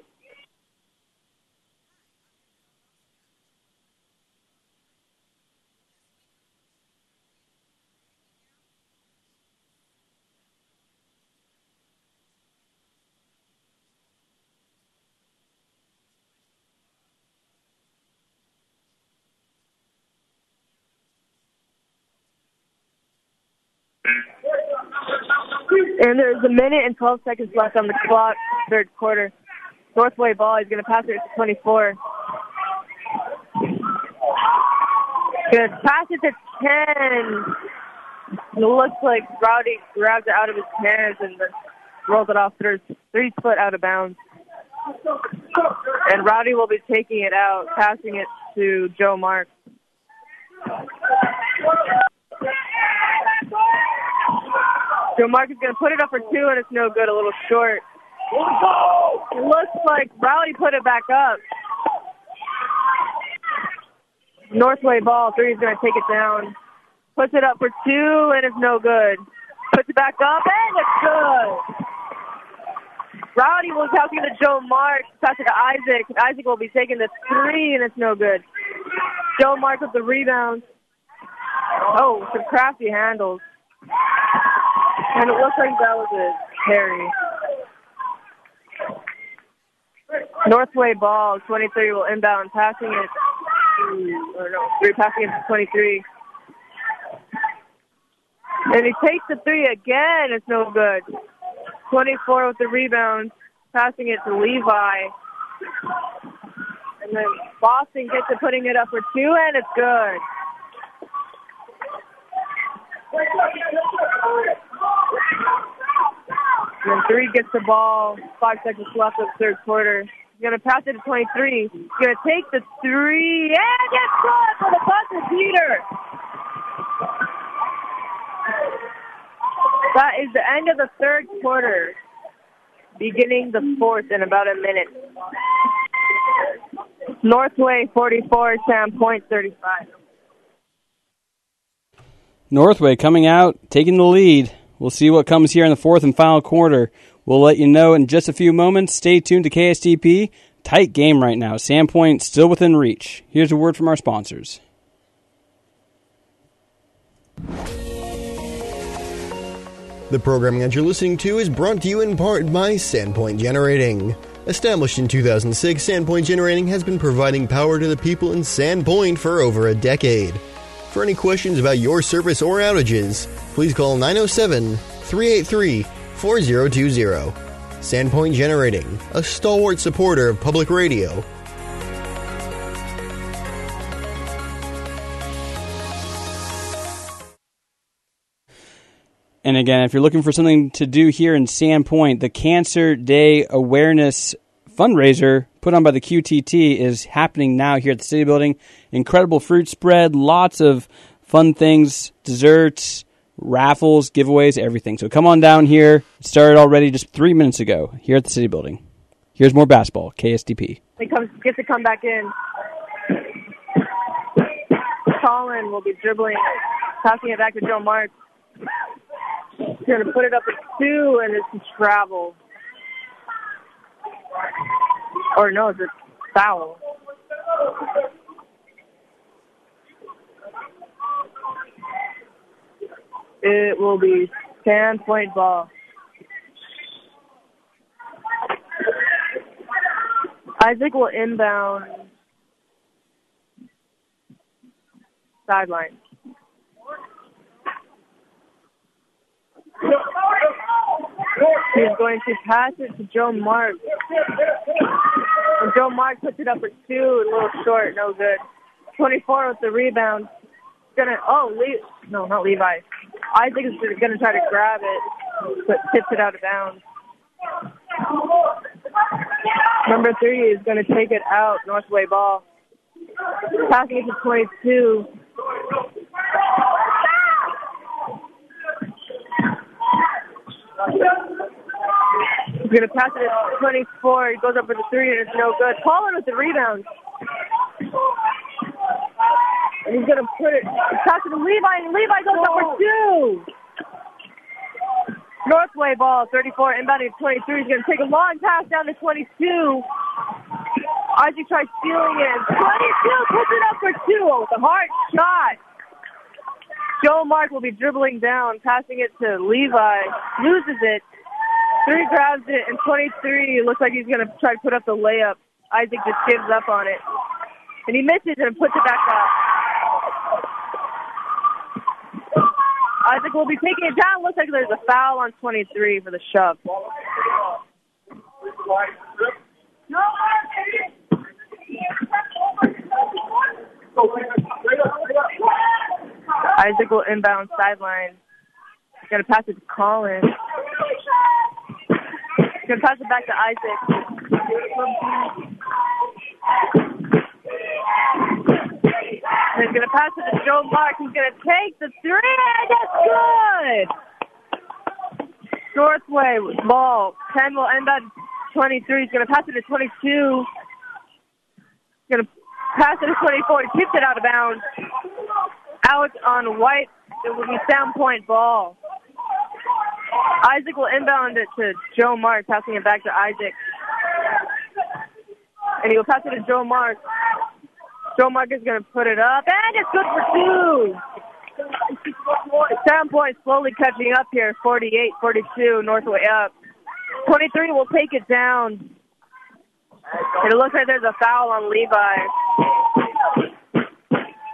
Speaker 1: And there's a minute and twelve seconds left on the clock, third quarter. Northway ball, he's going to pass it to twenty-four. Going to pass it to ten. It looks like Rowdy grabs it out of his hands and then rolls it off through three foot out of bounds. And Rowdy will be taking it out, passing it to Joe Mark. Joe Mark is going to put it up for two, and it's no good, a little short. It looks like Rowdy put it back up. Northway ball, three is going to take it down. Puts it up for two, and it's no good. Puts it back up, and it's good. Rowdy will pass it to Joe Mark, pass it to Isaac. Isaac will be taking the three, and it's no good. Joe Mark with the rebound. Oh, some crafty handles. And it looks like that was a carry. Northway ball, twenty-three will inbound, passing it to, or no, three, passing it to twenty-three. And he takes the three again, it's no good. twenty-four with the rebound, passing it to Levi. And then Boston gets it, putting it up for two, and it's good. And then three gets the ball, five seconds left of the third quarter. He's going to pass it to twenty-three. He's going to take the three, and it's good for the buzzer beater. That is the end of the third quarter, beginning the fourth in about a minute. Northway forty-four, Sandpoint thirty-five.
Speaker 3: Northway coming out, taking the lead. We'll see what comes here in the fourth and final quarter. We'll let you know in just a few moments. Stay tuned to K S T P. Tight game right now. Sandpoint still within reach. Here's a word from our sponsors.
Speaker 4: The programming that you're listening to is brought to you in part by Sandpoint Generating. Established in two thousand six, Sandpoint Generating has been providing power to the people in Sandpoint for over a decade. For any questions about your service or outages, please call nine oh seven, three eight three, four oh two oh. Sandpoint Generating, a stalwart supporter of public radio.
Speaker 3: And again, if you're looking for something to do here in Sandpoint, the Cancer Day Awareness fundraiser put on by the Q T T is happening now here at the City Building. Incredible fruit spread, lots of fun things, desserts, raffles, giveaways, everything. So come on down here. It started already just three minutes ago here at the City Building. Here's more basketball, K S D P.
Speaker 1: He comes, gets to come back in. Colin will be dribbling, passing it back to Joe Marks. He's going to put it up at two, and it's a travel. Or no, it's a foul. It will be Sandpoint ball. Isaac will inbound sideline. He's going to pass it to Joe Mark. And Joe Mark puts it up for two, a little short, no good. twenty-four with the rebound. Gonna oh, Le- no, not Levi. Isaac is going to try to grab it, but tips it out of bounds. Number three is going to take it out, Northway ball. Passing it to twenty-two. He's going to pass it at twenty-four. He goes up for the three, and it's no good. Paulin with the rebound. And he's going to put it, pass it to Levi, and Levi goes up for two. Northway ball, thirty-four, inbounding at twenty-three. He's going to take a long pass down to twenty-two. Isaac tries stealing it. twenty-two puts it up for two with a hard shot. Joe Mark will be dribbling down, passing it to Levi. Loses it. Three grabs it, and twenty-three looks like he's going to try to put up the layup. Isaac just gives up on it. And he misses and puts it back up. Isaac will be taking it down. Looks like there's a foul on twenty-three for the shove. Isaac will inbound sideline. He's going to pass it to Colin. He's going to pass it back to Isaac. And he's going to pass it to Joe Mark. He's going to take the three, and that's good! Northway ball. ten will end on twenty-three. He's going to pass it to twenty-two. He's going to pass it to twenty-four. He tips it out of bounds. Out on White. It will be Sandpoint ball. Isaac will inbound it to Joe Mark, passing it back to Isaac. And he will pass it to Joe Mark. Joe Mark is going to put it up, and it's good for two. Sandpoint slowly catching up here, forty-eight forty-two, Northway up. twenty-three will take it down. And it looks like there's a foul on Levi.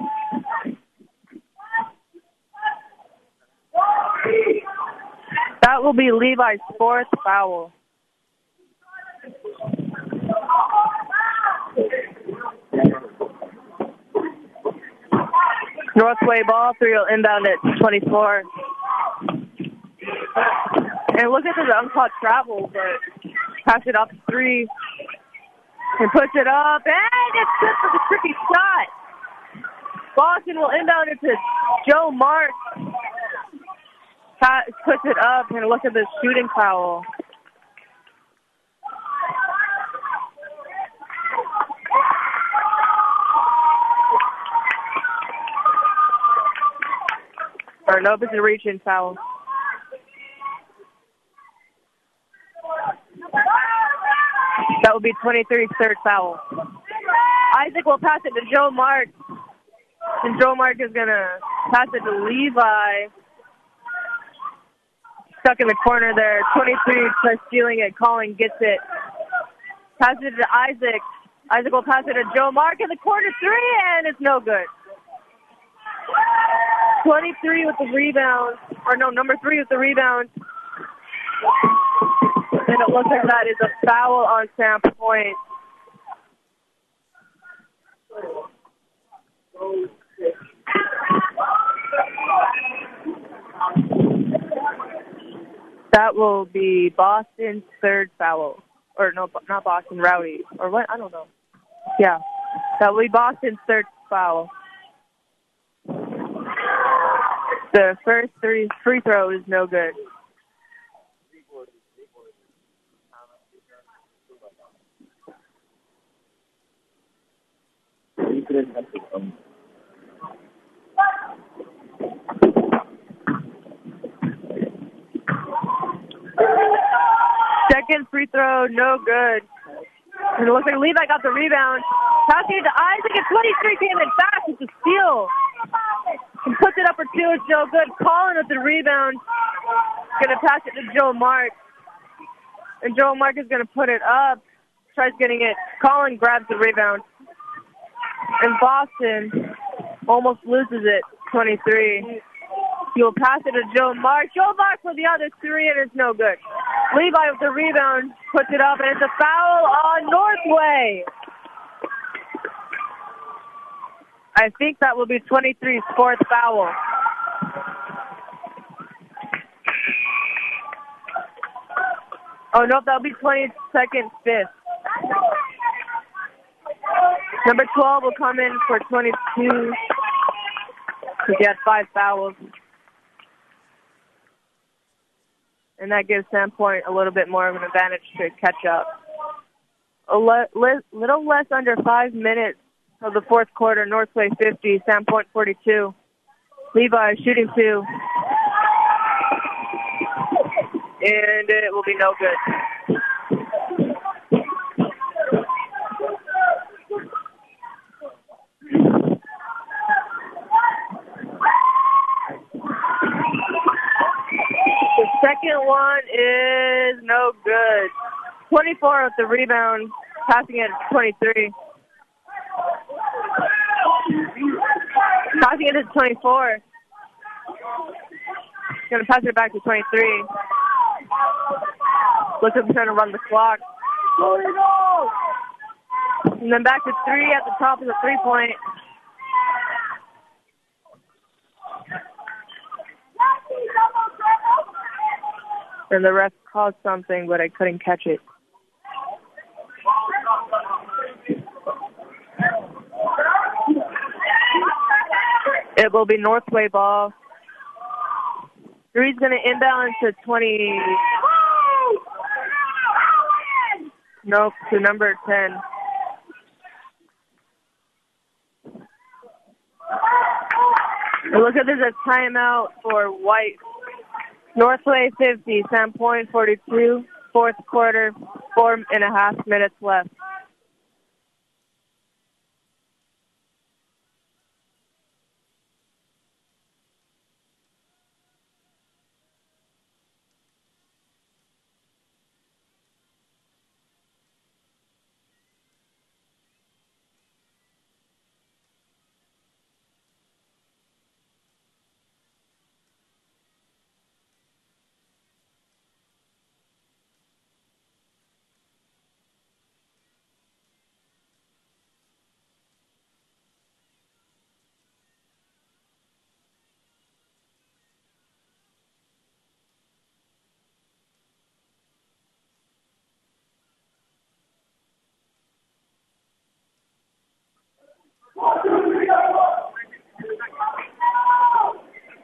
Speaker 1: That That will be Levi's fourth foul. Northway ball, three will inbound at twenty-four. And look at this uncaught travel, but pass it up three. And puts it up, and it's good for the tricky shot. Boston will inbound it to Joe Mark. Puts it up, and look at this shooting foul. Or nope, it's a reach-in foul. That will be twenty-three's third foul. Isaac will pass it to Joe Mark. And Joe Mark is going to pass it to Levi. Stuck in the corner there. twenty-three tries stealing it. Colin gets it. Passes it to Isaac. Isaac will pass it to Joe Mark in the corner three, and it's no good. twenty-three with the rebound. Or no, number three with the rebound. And it looks like that is a foul on Sam Point. That will be Boston's third foul. Or no, not Boston, Rowdy. Or what? I don't know. Yeah. That will be Boston's third foul. The first three free throw is no good. Second free throw, no good. And it looks like Levi got the rebound. Passing it to Isaac, and twenty-three came in back with the steal. And puts it up for two, it's no good. Colin with the rebound. Going to pass it to Joe Mark. And Joe Mark is going to put it up. Tries getting it. Colin grabs the rebound. And Boston almost loses it, twenty-three. He will pass it to Joe Mark. Joe Mark for the other three, and it's no good. Levi with the rebound, puts it up, and it's a foul on Northway. I think that will be twenty-three's fourth foul. Oh, no, that'll be twenty-second, fifth. Number twelve will come in for twenty-two. Because he had five fouls. And that gives Sandpoint a little bit more of an advantage to catch up. A le- le- little less under five minutes of the fourth quarter. Northway fifty, Sandpoint forty-two. Levi shooting two. And it will be no good. The second one is no good. twenty-four with the rebound, passing it to twenty-three. Passing it to twenty-four. Going to pass it back to twenty-three. Looks like he's trying to run the clock. And then back to three at the top of the three-point. And the ref called something, but I couldn't catch it. It will be Northway ball. Three's going to inbound to twenty. Nope, to number ten. And look at this, a timeout for White. Northway fifty, Sandpoint forty-two, fourth quarter, four and a half minutes left.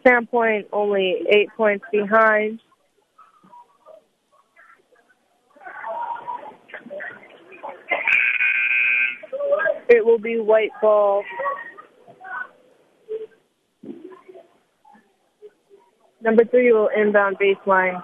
Speaker 1: Sandpoint only eight points behind. It will be white ball. Number three will inbound baseline.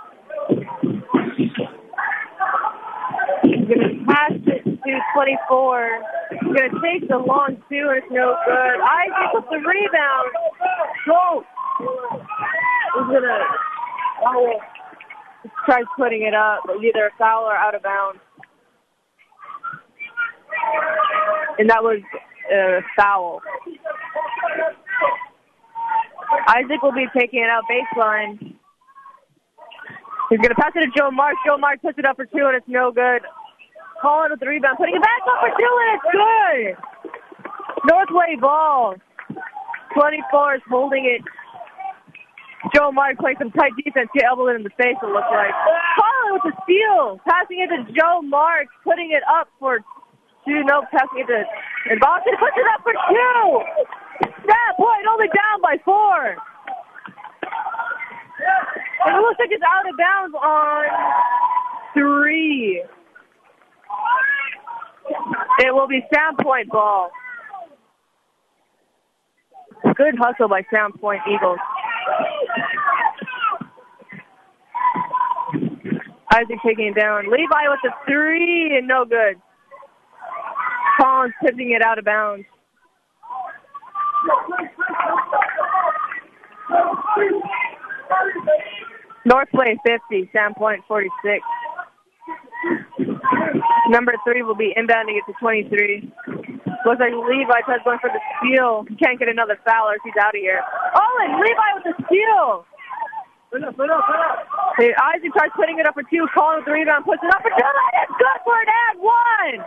Speaker 1: He's going to pass it to twenty-four. He's going to take the long two, and it's no good. Isaac with the rebound. Go. He's going to oh, tries putting it up, but either a foul or out of bounds. And that was a foul. Isaac will be taking it out baseline. He's going to pass it to Joe Mark. Joe Mark puts it up for two, and it's no good. Colin with the rebound, putting it back up for two, and it's good. Northway ball. twenty-four is holding it. Joe Mark playing some tight defense. Get elbowed in the face, it looks like. Colin with the steal. Passing it to Joe Mark, putting it up for two. Nope, passing it to and Boston puts it up for two. Snap point, only down by four. And it looks like it's out of bounds on three. It will be Sandpoint ball. Good hustle by Sandpoint Eagles. Isaac taking it down. Levi with the three and no good. Collins tipping it out of bounds. Northway fifty, Sandpoint forty-six. Number three will be inbounding it to twenty-three. Looks like Levi tries going for the steal. He can't get another foul or he's out of here. Oh, and Levi with the steal. Put up, put up, put up. Hey, Isaac tries putting it up for two. Colin with the rebound, puts it up for two. And it's good for an and one.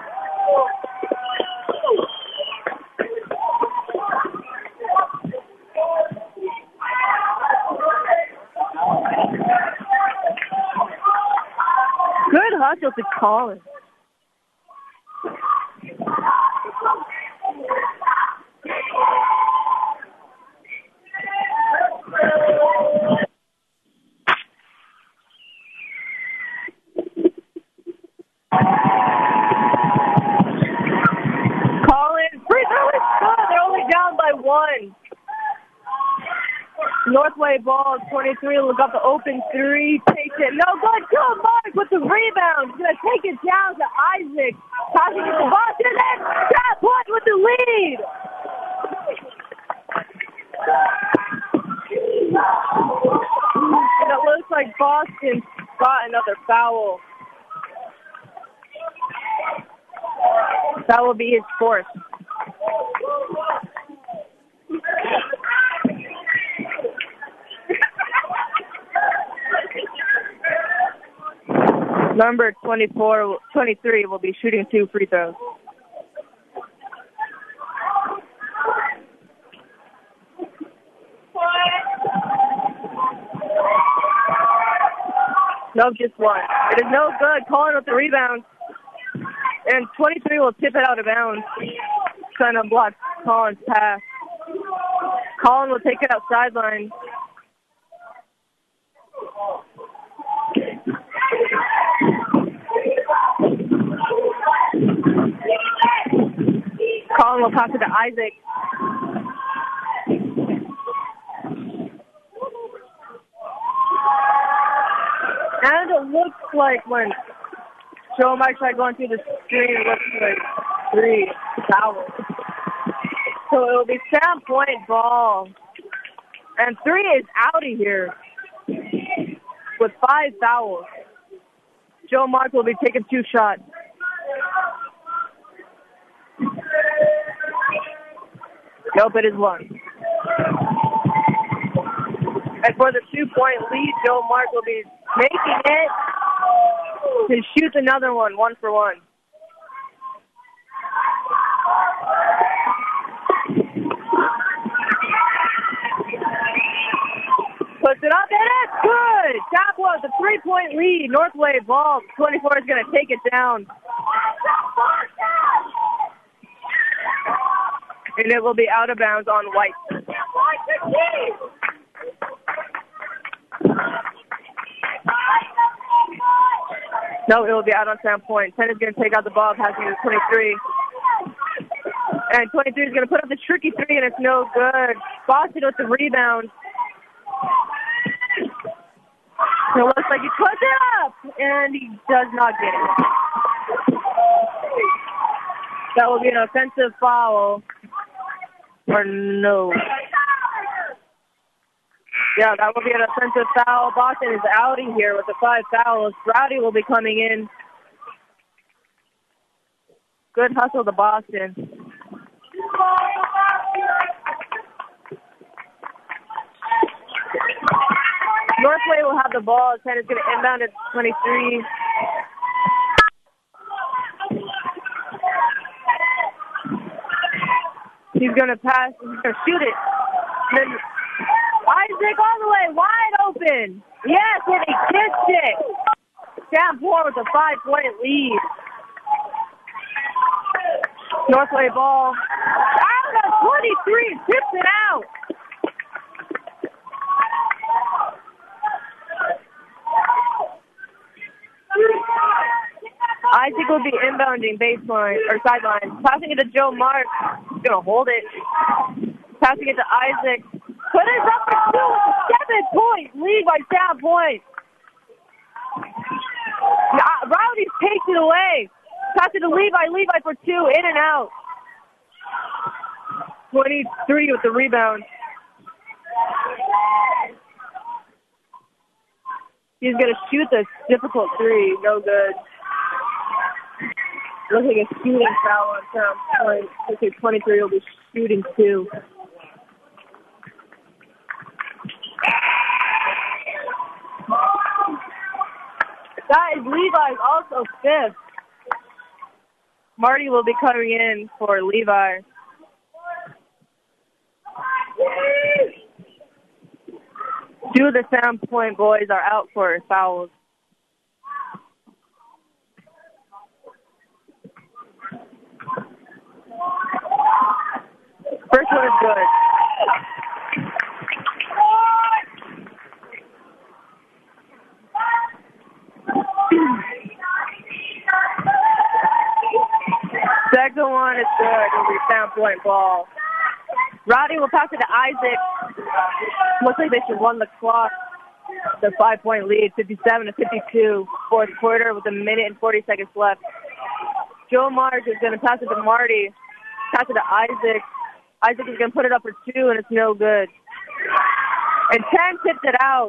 Speaker 1: Good hustle to Colin. Colin, free throw is good. They're only down by one. Northway ball, twenty-three, look up the open three, takes it. No good, Joe Mark with the rebound. He's going to take it down to Isaac. Passing it to Boston, and Sandpoint with the lead. And it looks like Boston got another foul. That will be his fourth. Number twenty-four, twenty-three will be shooting two free throws. No, just one. It is no good. Colin with the rebound. And twenty-three will tip it out of bounds. Trying to block Colin's pass. Colin will take it out sideline. Colin will pass it to Isaac. And it looks like when Joe Mike tried going through the screen, it looks like three fouls. So it will be Sandpoint ball. And three is out of here with five fouls. Joe Mark will be taking two shots. Nope, it is one. And for the two-point lead, Joe Mark will be making it to shoot another one, one for one. Puts it up, and it's good! Chapel with a three-point lead. Northway ball. twenty-four is going to take it down. And it will be out of bounds on White. No, it will be out on Sound Point. ten is going to take out the ball, passing to twenty-three. And twenty-three is going to put up the tricky three, and it's no good. Boston with the rebound. It looks like he puts it up, and he does not get it. That will be an offensive foul. Or no. Yeah, that will be an offensive foul. Boston is outing here with the five fouls. Rowdy will be coming in. Good hustle to Boston. Northway will have the ball. ten is going to inbound at twenty-three. He's going to pass. He's going to shoot it. And then Isaac all the way wide open. Yes, and he kissed it. Sound Point with a five-point lead. Northway ball. Out of twenty-three. Tips it out. Isaac will be inbounding baseline or sideline. Passing it to Joe Mark. He's going to hold it. Passing it to Isaac. Put it up for two with a seven-point lead by Sound Point. Rowdy takes it away. Pass it to Levi. Levi for two. In and out. twenty-three with the rebound. He's going to shoot this difficult three. No good. Looks like a shooting foul on Sound Point. Looks like twenty-three will be shooting two. That is Levi's also fifth. Marty will be coming in for Levi. Two of the Sound Point boys are out for fouls. First one is good. Second one is good. It'll be Sound Point ball. Rowdy will pass it to Isaac. Looks like they should run the clock. The five-point lead, fifty-seven to fifty-two, fourth quarter with a minute and forty seconds left. Joe Mark is going to pass it to Marty. Pass it to Isaac. Isaac is going to put it up for two, and it's no good. And ten tips it out.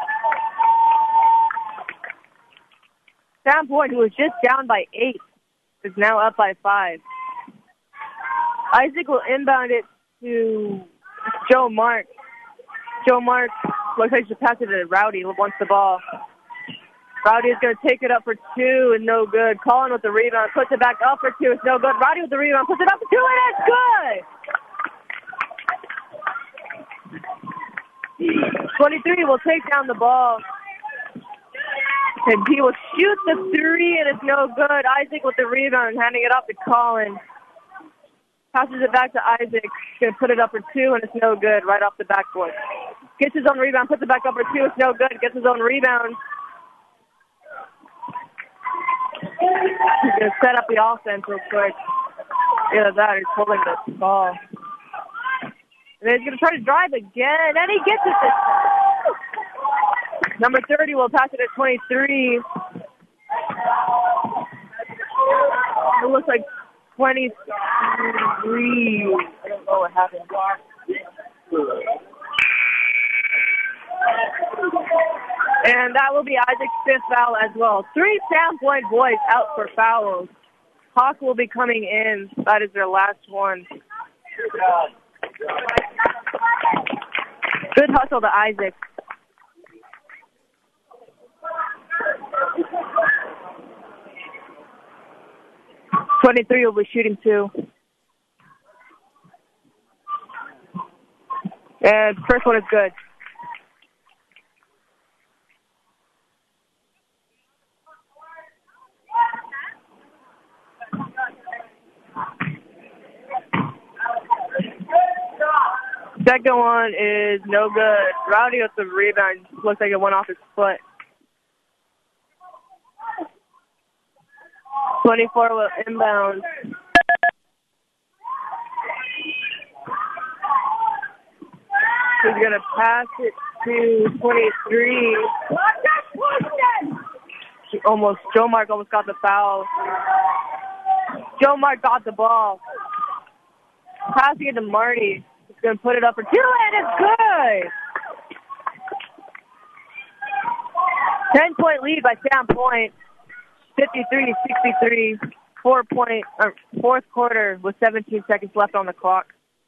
Speaker 1: Sound Point, who was just down by eight, is now up by five. Isaac will inbound it to Joe Mark. Joe Mark looks like he should pass it to Rowdy wants the ball. Rowdy is going to take it up for two and no good. Colin with the rebound, puts it back up for two. It's no good. Rowdy with the rebound, puts it up for two, and it's good! twenty-three will take down the ball. And he will shoot the three, and it's no good. Isaac with the rebound, handing it off to Colin. Passes it back to Isaac. Going to put it up for two, and it's no good right off the backboard. Gets his own rebound, puts it back up for two. It's no good. Gets his own rebound. He's going to set up the offense real quick. Either that or he's holding the ball. And then he's going to try to drive again, and he gets it this time. Number thirty will pass it at twenty-three. It looks like twenty-three. I don't know what happened. And that will be Isaac's fifth foul as well. Three Sound Point boys out for fouls. Hawk will be coming in. That is their last one. Good hustle to Isaac. twenty-three will be shooting two. And first one is good. Second one is no good. Rowdy with the rebound. Looks like it went off his foot. twenty-four will inbound. He's going to pass it to twenty-three. Almost, Joe Mark almost got the foul. Joe Mark got the ball. Passing it to Marty. He's going to put it up for two, and it's good! ten-point lead by Sam Point. fifty-three sixty-three. Four-point, or fourth quarter with seventeen seconds left on the clock.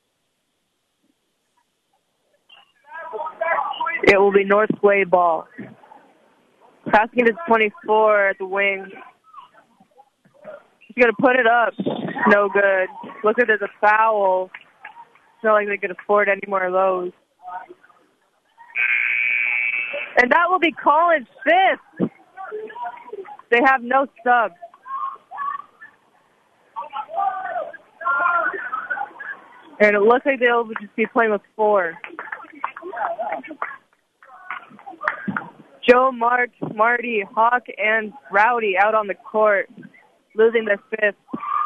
Speaker 1: It will be Northway ball. Passing it to twenty-four at the wing. He's going to put it up. No good. Looks like there's a foul. It's not like they could afford any more of those. And that will be Collins' fifth. They have no subs. And it looks like they'll just be playing with four. Joe, Mark, Marty, Hawk, and Rowdy out on the court, losing their fifth.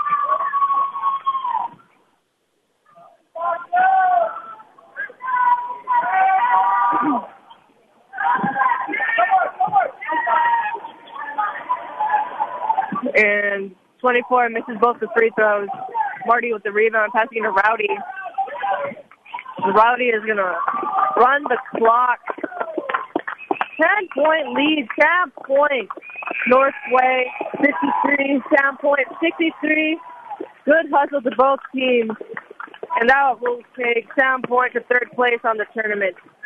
Speaker 1: And twenty-four misses both the free throws. Marty with the rebound, passing to Rowdy. Rowdy is going to run the clock. ten-point lead, Sam Point. Northway, fifty-three, Sam Point, sixty-three. Good hustle to both teams. And that will take Sam Point to third place on the tournament.